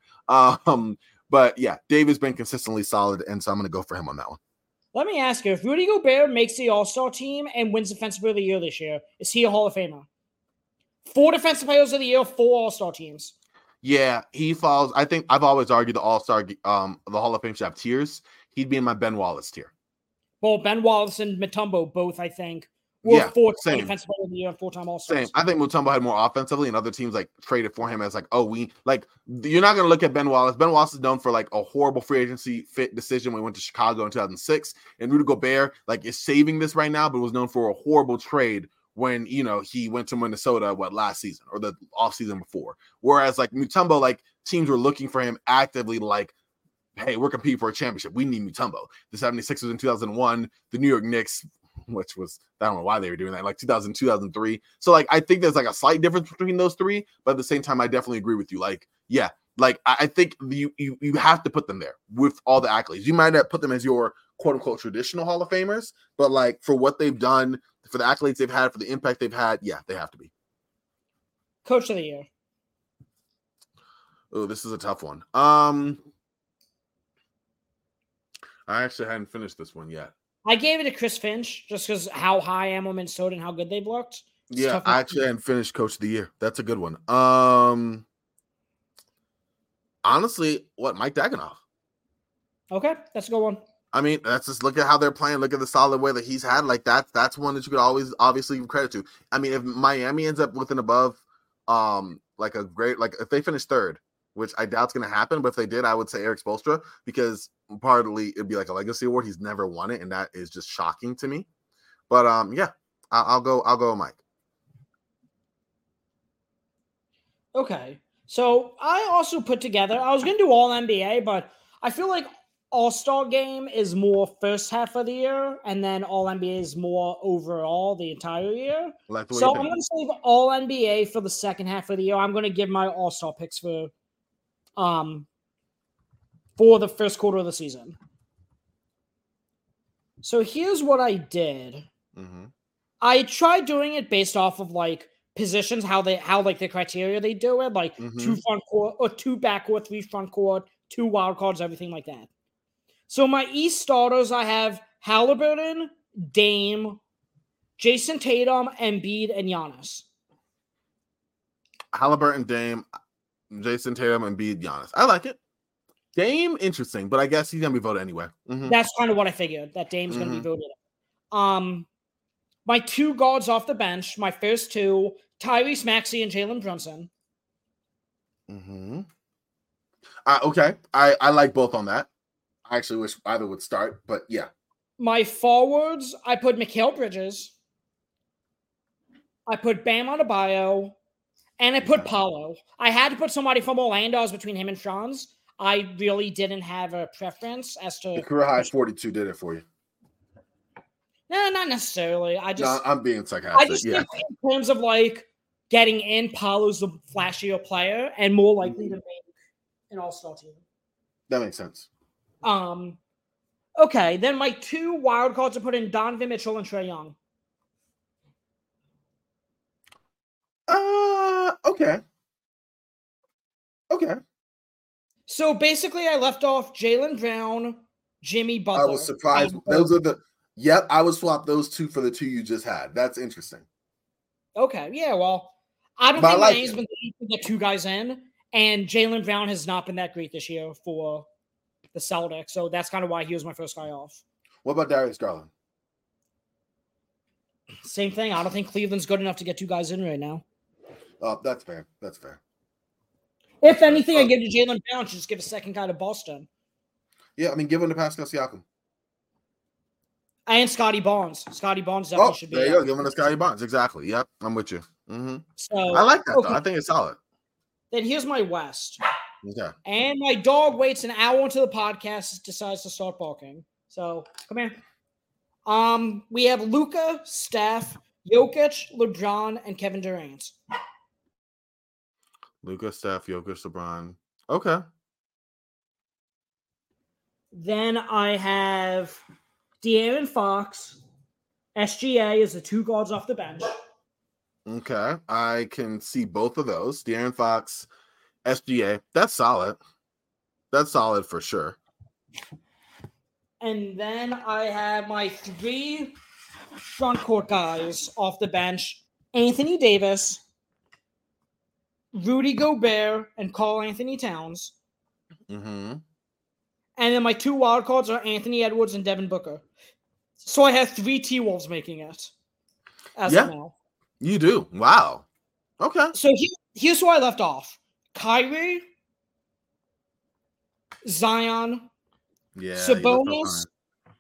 But yeah, Davis been consistently solid, and so I'm going to go for him on that one. Let me ask you, if Rudy Gobert makes the All-Star team and wins Defensive Player of the Year this year, is he a Hall of Famer? 4 Defensive Players of the Year, 4 All-Star teams. Yeah, he falls. I think I've always argued the All-Star, the Hall of Fame should have tiers. He'd be in my Ben Wallace tier. Well, Ben Wallace and Mutombo both, I think, were 4-time Defensive Player of the Year and 4-time All-Stars. Same. I think Mutombo had more offensively, and other teams like traded for him as like, oh, we like. You're not going to look at Ben Wallace. Ben Wallace is known for like a horrible free agency fit decision when he went to Chicago in 2006, and Rudy Gobert like is saving this right now, but was known for a horrible trade when, you know, he went to Minnesota, last season or the offseason before. Whereas like Mutombo, like teams were looking for him actively, like, hey, we're competing for a championship. We need Mutombo. The 76ers in 2001, the New York Knicks, which was, I don't know why they were doing that, like 2002, 2003. So like, I think there's like a slight difference between those three, but at the same time, I definitely agree with you. Like, yeah, like I think you have to put them there with all the accolades. You might not put them as your quote unquote traditional Hall of Famers, but like for what they've done, for the accolades they've had, for the impact they've had, yeah, they have to be. Coach of the Year. Oh, this is a tough one. I actually hadn't finished this one yet. I gave it to Chris Finch just because how high I am on Minnesota and how good they've looked. Yeah, I actually hadn't finished Coach of the Year. That's a good one. Honestly, Mike Daigneault. Okay, that's a good one. I mean, that's just look at how they're playing. Look at the solid way that he's had. Like that's one that you could always obviously give credit to. I mean, if Miami ends up with an above, like a great, like if they finish third, which I doubt's going to happen, but if they did, I would say Eric Spoelstra, because partly it'd be like a legacy award. He's never won it, and that is just shocking to me. But yeah, I'll go Mike. Okay, so I also put together. I was going to do all NBA, but I feel like All-Star Game is more first half of the year, and then All NBA is more overall the entire year. So I'm going to save All NBA for the second half of the year. I'm going to give my All-Star picks for the first quarter of the season. So here's what I did. Mm-hmm. I tried doing it based off of like positions, how like the criteria they do it, like 2 front court or 2 backcourt, 3 front court, 2 wild cards, everything like that. So my East starters, I have Halliburton, Dame, Jason Tatum, Embiid, and Giannis. Halliburton, Dame, Jason Tatum, Embiid, Giannis. I like it. Dame, interesting, but I guess he's gonna be voted anyway. Mm-hmm. That's kind of what I figured. That Dame's gonna be voted. My 2 guards off the bench. My first 2: Tyrese Maxey and Jalen Brunson. Mm-hmm. Okay, I like both on that. I actually wish either would start, but yeah. My forwards, I put Mikal Bridges. I put Bam Adebayo, and I put Paolo. I had to put somebody from Orlando. I was between him and Franz. I really didn't have a preference as to... The career high 42 did it for you. No, not necessarily. I'm being sarcastic. I just think in terms of like getting in, Paolo's the flashier player and more likely to make an all-star team. That makes sense. Okay, then my 2 wild cards to put in Donovan Mitchell and Trae Young. Okay. So basically, I left off Jaylen Brown, Jimmy Butler. I was surprised. Those are the... Yep, I would swap those 2 for the 2 you just had. That's interesting. Okay, yeah, well, I don't think Miami's been able to get 2 guys in, and Jaylen Brown has not been that great this year for the Celtics, so that's kind of why he was my first guy off. What about Darius Garland? Same thing. I don't think Cleveland's good enough to get 2 guys in right now. Oh, that's fair. If anything, I give to Jaylen Brown, just give a second guy to Boston. Yeah, I mean, give him to Pascal Siakam. And Scotty Barnes. Scotty Barnes definitely should be. There you go. Give him to Scotty Barnes. Exactly. Yep, I'm with you. Mm-hmm. So I like that, though. I think it's solid. Then here's my West. Okay. And my dog waits an hour into the podcast, decides to start barking. So, come here. We have Luka, Steph, Jokic, LeBron, and Kevin Durant. Luka, Steph, Jokic, LeBron. Okay. Then I have De'Aaron Fox. SGA is the 2 guards off the bench. Okay. I can see both of those. De'Aaron Fox, SGA. That's solid. That's solid for sure. And then I have my 3 front court guys off the bench. Anthony Davis, Rudy Gobert, and Karl Anthony Towns. Mm-hmm. And then my 2 wild cards are Anthony Edwards and Devin Booker. So I have 3 T-Wolves making it. As of now. You do. Wow. Okay. So here's where I left off. Kyrie, Zion, Sabonis,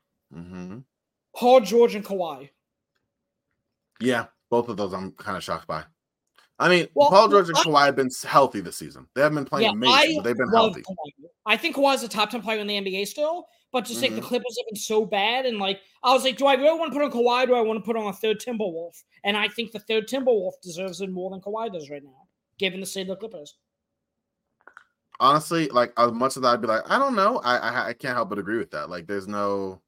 Paul George, and Kawhi. Yeah, both of those I'm kind of shocked by. I mean, Paul George and Kawhi have been healthy this season. They haven't been playing amazing, but they've been healthy. Kawhi. I think Kawhi's a top 10 player in the NBA still, but just like the Clippers have been so bad, and like I was like, do I really want to put on Kawhi? Or do I want to put on a 3rd Timberwolf? And I think the 3rd Timberwolf deserves it more than Kawhi does right now, given the state of the Clippers. Honestly, like as much as I'd be like, I don't know, I can't help but agree with that. Like, there's no,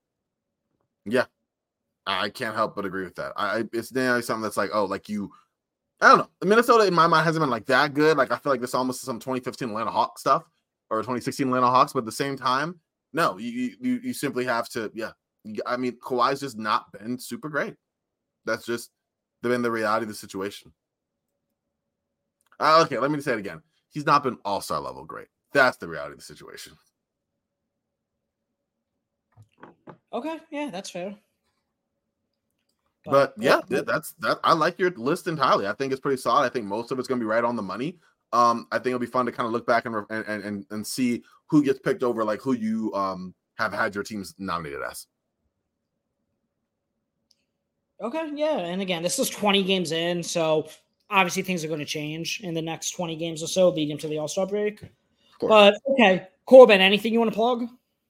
I can't help but agree with that. It's definitely something that's like, oh, like you. I don't know. Minnesota, in my mind, hasn't been like that good. Like, I feel like this almost is some 2015 Atlanta Hawks stuff or 2016 Atlanta Hawks. But at the same time, no, you simply have to, I mean, Kawhi's just not been super great. That's just been the reality of the situation. Okay, let me say it again. He's not been all-star level great. That's the reality of the situation. Okay, yeah, that's fair. But that's that. I like your list entirely. I think it's pretty solid. I think most of it's going to be right on the money. I think it'll be fun to kind of look back and see who gets picked over, like who you have had your teams nominated as. Okay, yeah, and again, this is 20 games in, so obviously things are going to change in the next 20 games or so, leading to the All-Star break. But okay, Corbin, anything you want to plug?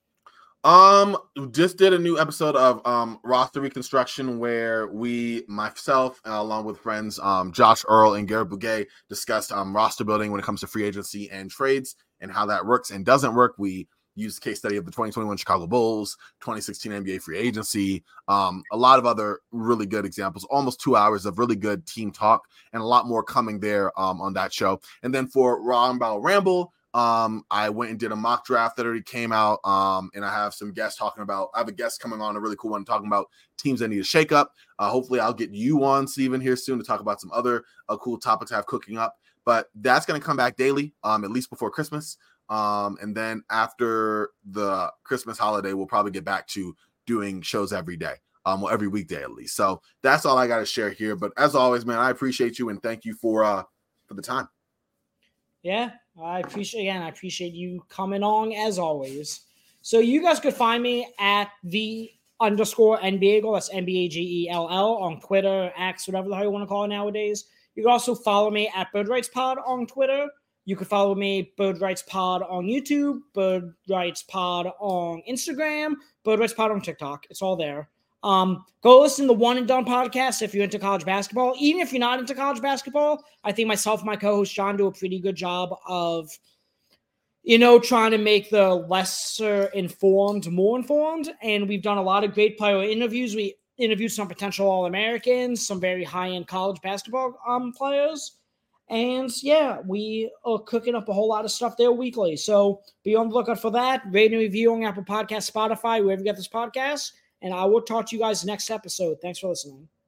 Just did a new episode of roster reconstruction where myself along with friends Josh Earl and Garrett Bouguet discussed roster building when it comes to free agency and trades and how that works and doesn't work. We used a case study of the 2021 Chicago Bulls, 2016 NBA free agency, a lot of other really good examples, almost 2 hours of really good team talk and a lot more coming there on that show. And then for Round Battle Ramble, I went and did a mock draft that already came out. And I have some guests I have a guest coming on, a really cool one, talking about teams that need a shakeup. Hopefully I'll get you on, Steven, here soon to talk about some other cool topics I have cooking up. But that's going to come back daily, at least before Christmas. And then after the Christmas holiday, we'll probably get back to doing shows every day. Every weekday at least. So that's all I got to share here. But as always, man, I appreciate you and thank you for the time. Yeah, I appreciate you coming on as always. So you guys could find me at _NBagel. That's NBAGELL on Twitter, X, whatever the hell you want to call it nowadays. You can also follow me at Bird Rights Pod on Twitter. You can follow me, Bird Rights Pod, on YouTube, Bird Rights Pod on Instagram, Bird Rights Pod on TikTok. It's all there. Go listen to the One and Done podcast if you're into college basketball. Even if you're not into college basketball, I think myself and my co-host John do a pretty good job of, trying to make the lesser informed more informed. And we've done a lot of great player interviews. We interviewed some potential All-Americans, some very high-end college basketball players. And yeah, we are cooking up a whole lot of stuff there weekly. So be on the lookout for that. Rate and review on Apple Podcasts, Spotify, wherever you get this podcast. And I will talk to you guys next episode. Thanks for listening.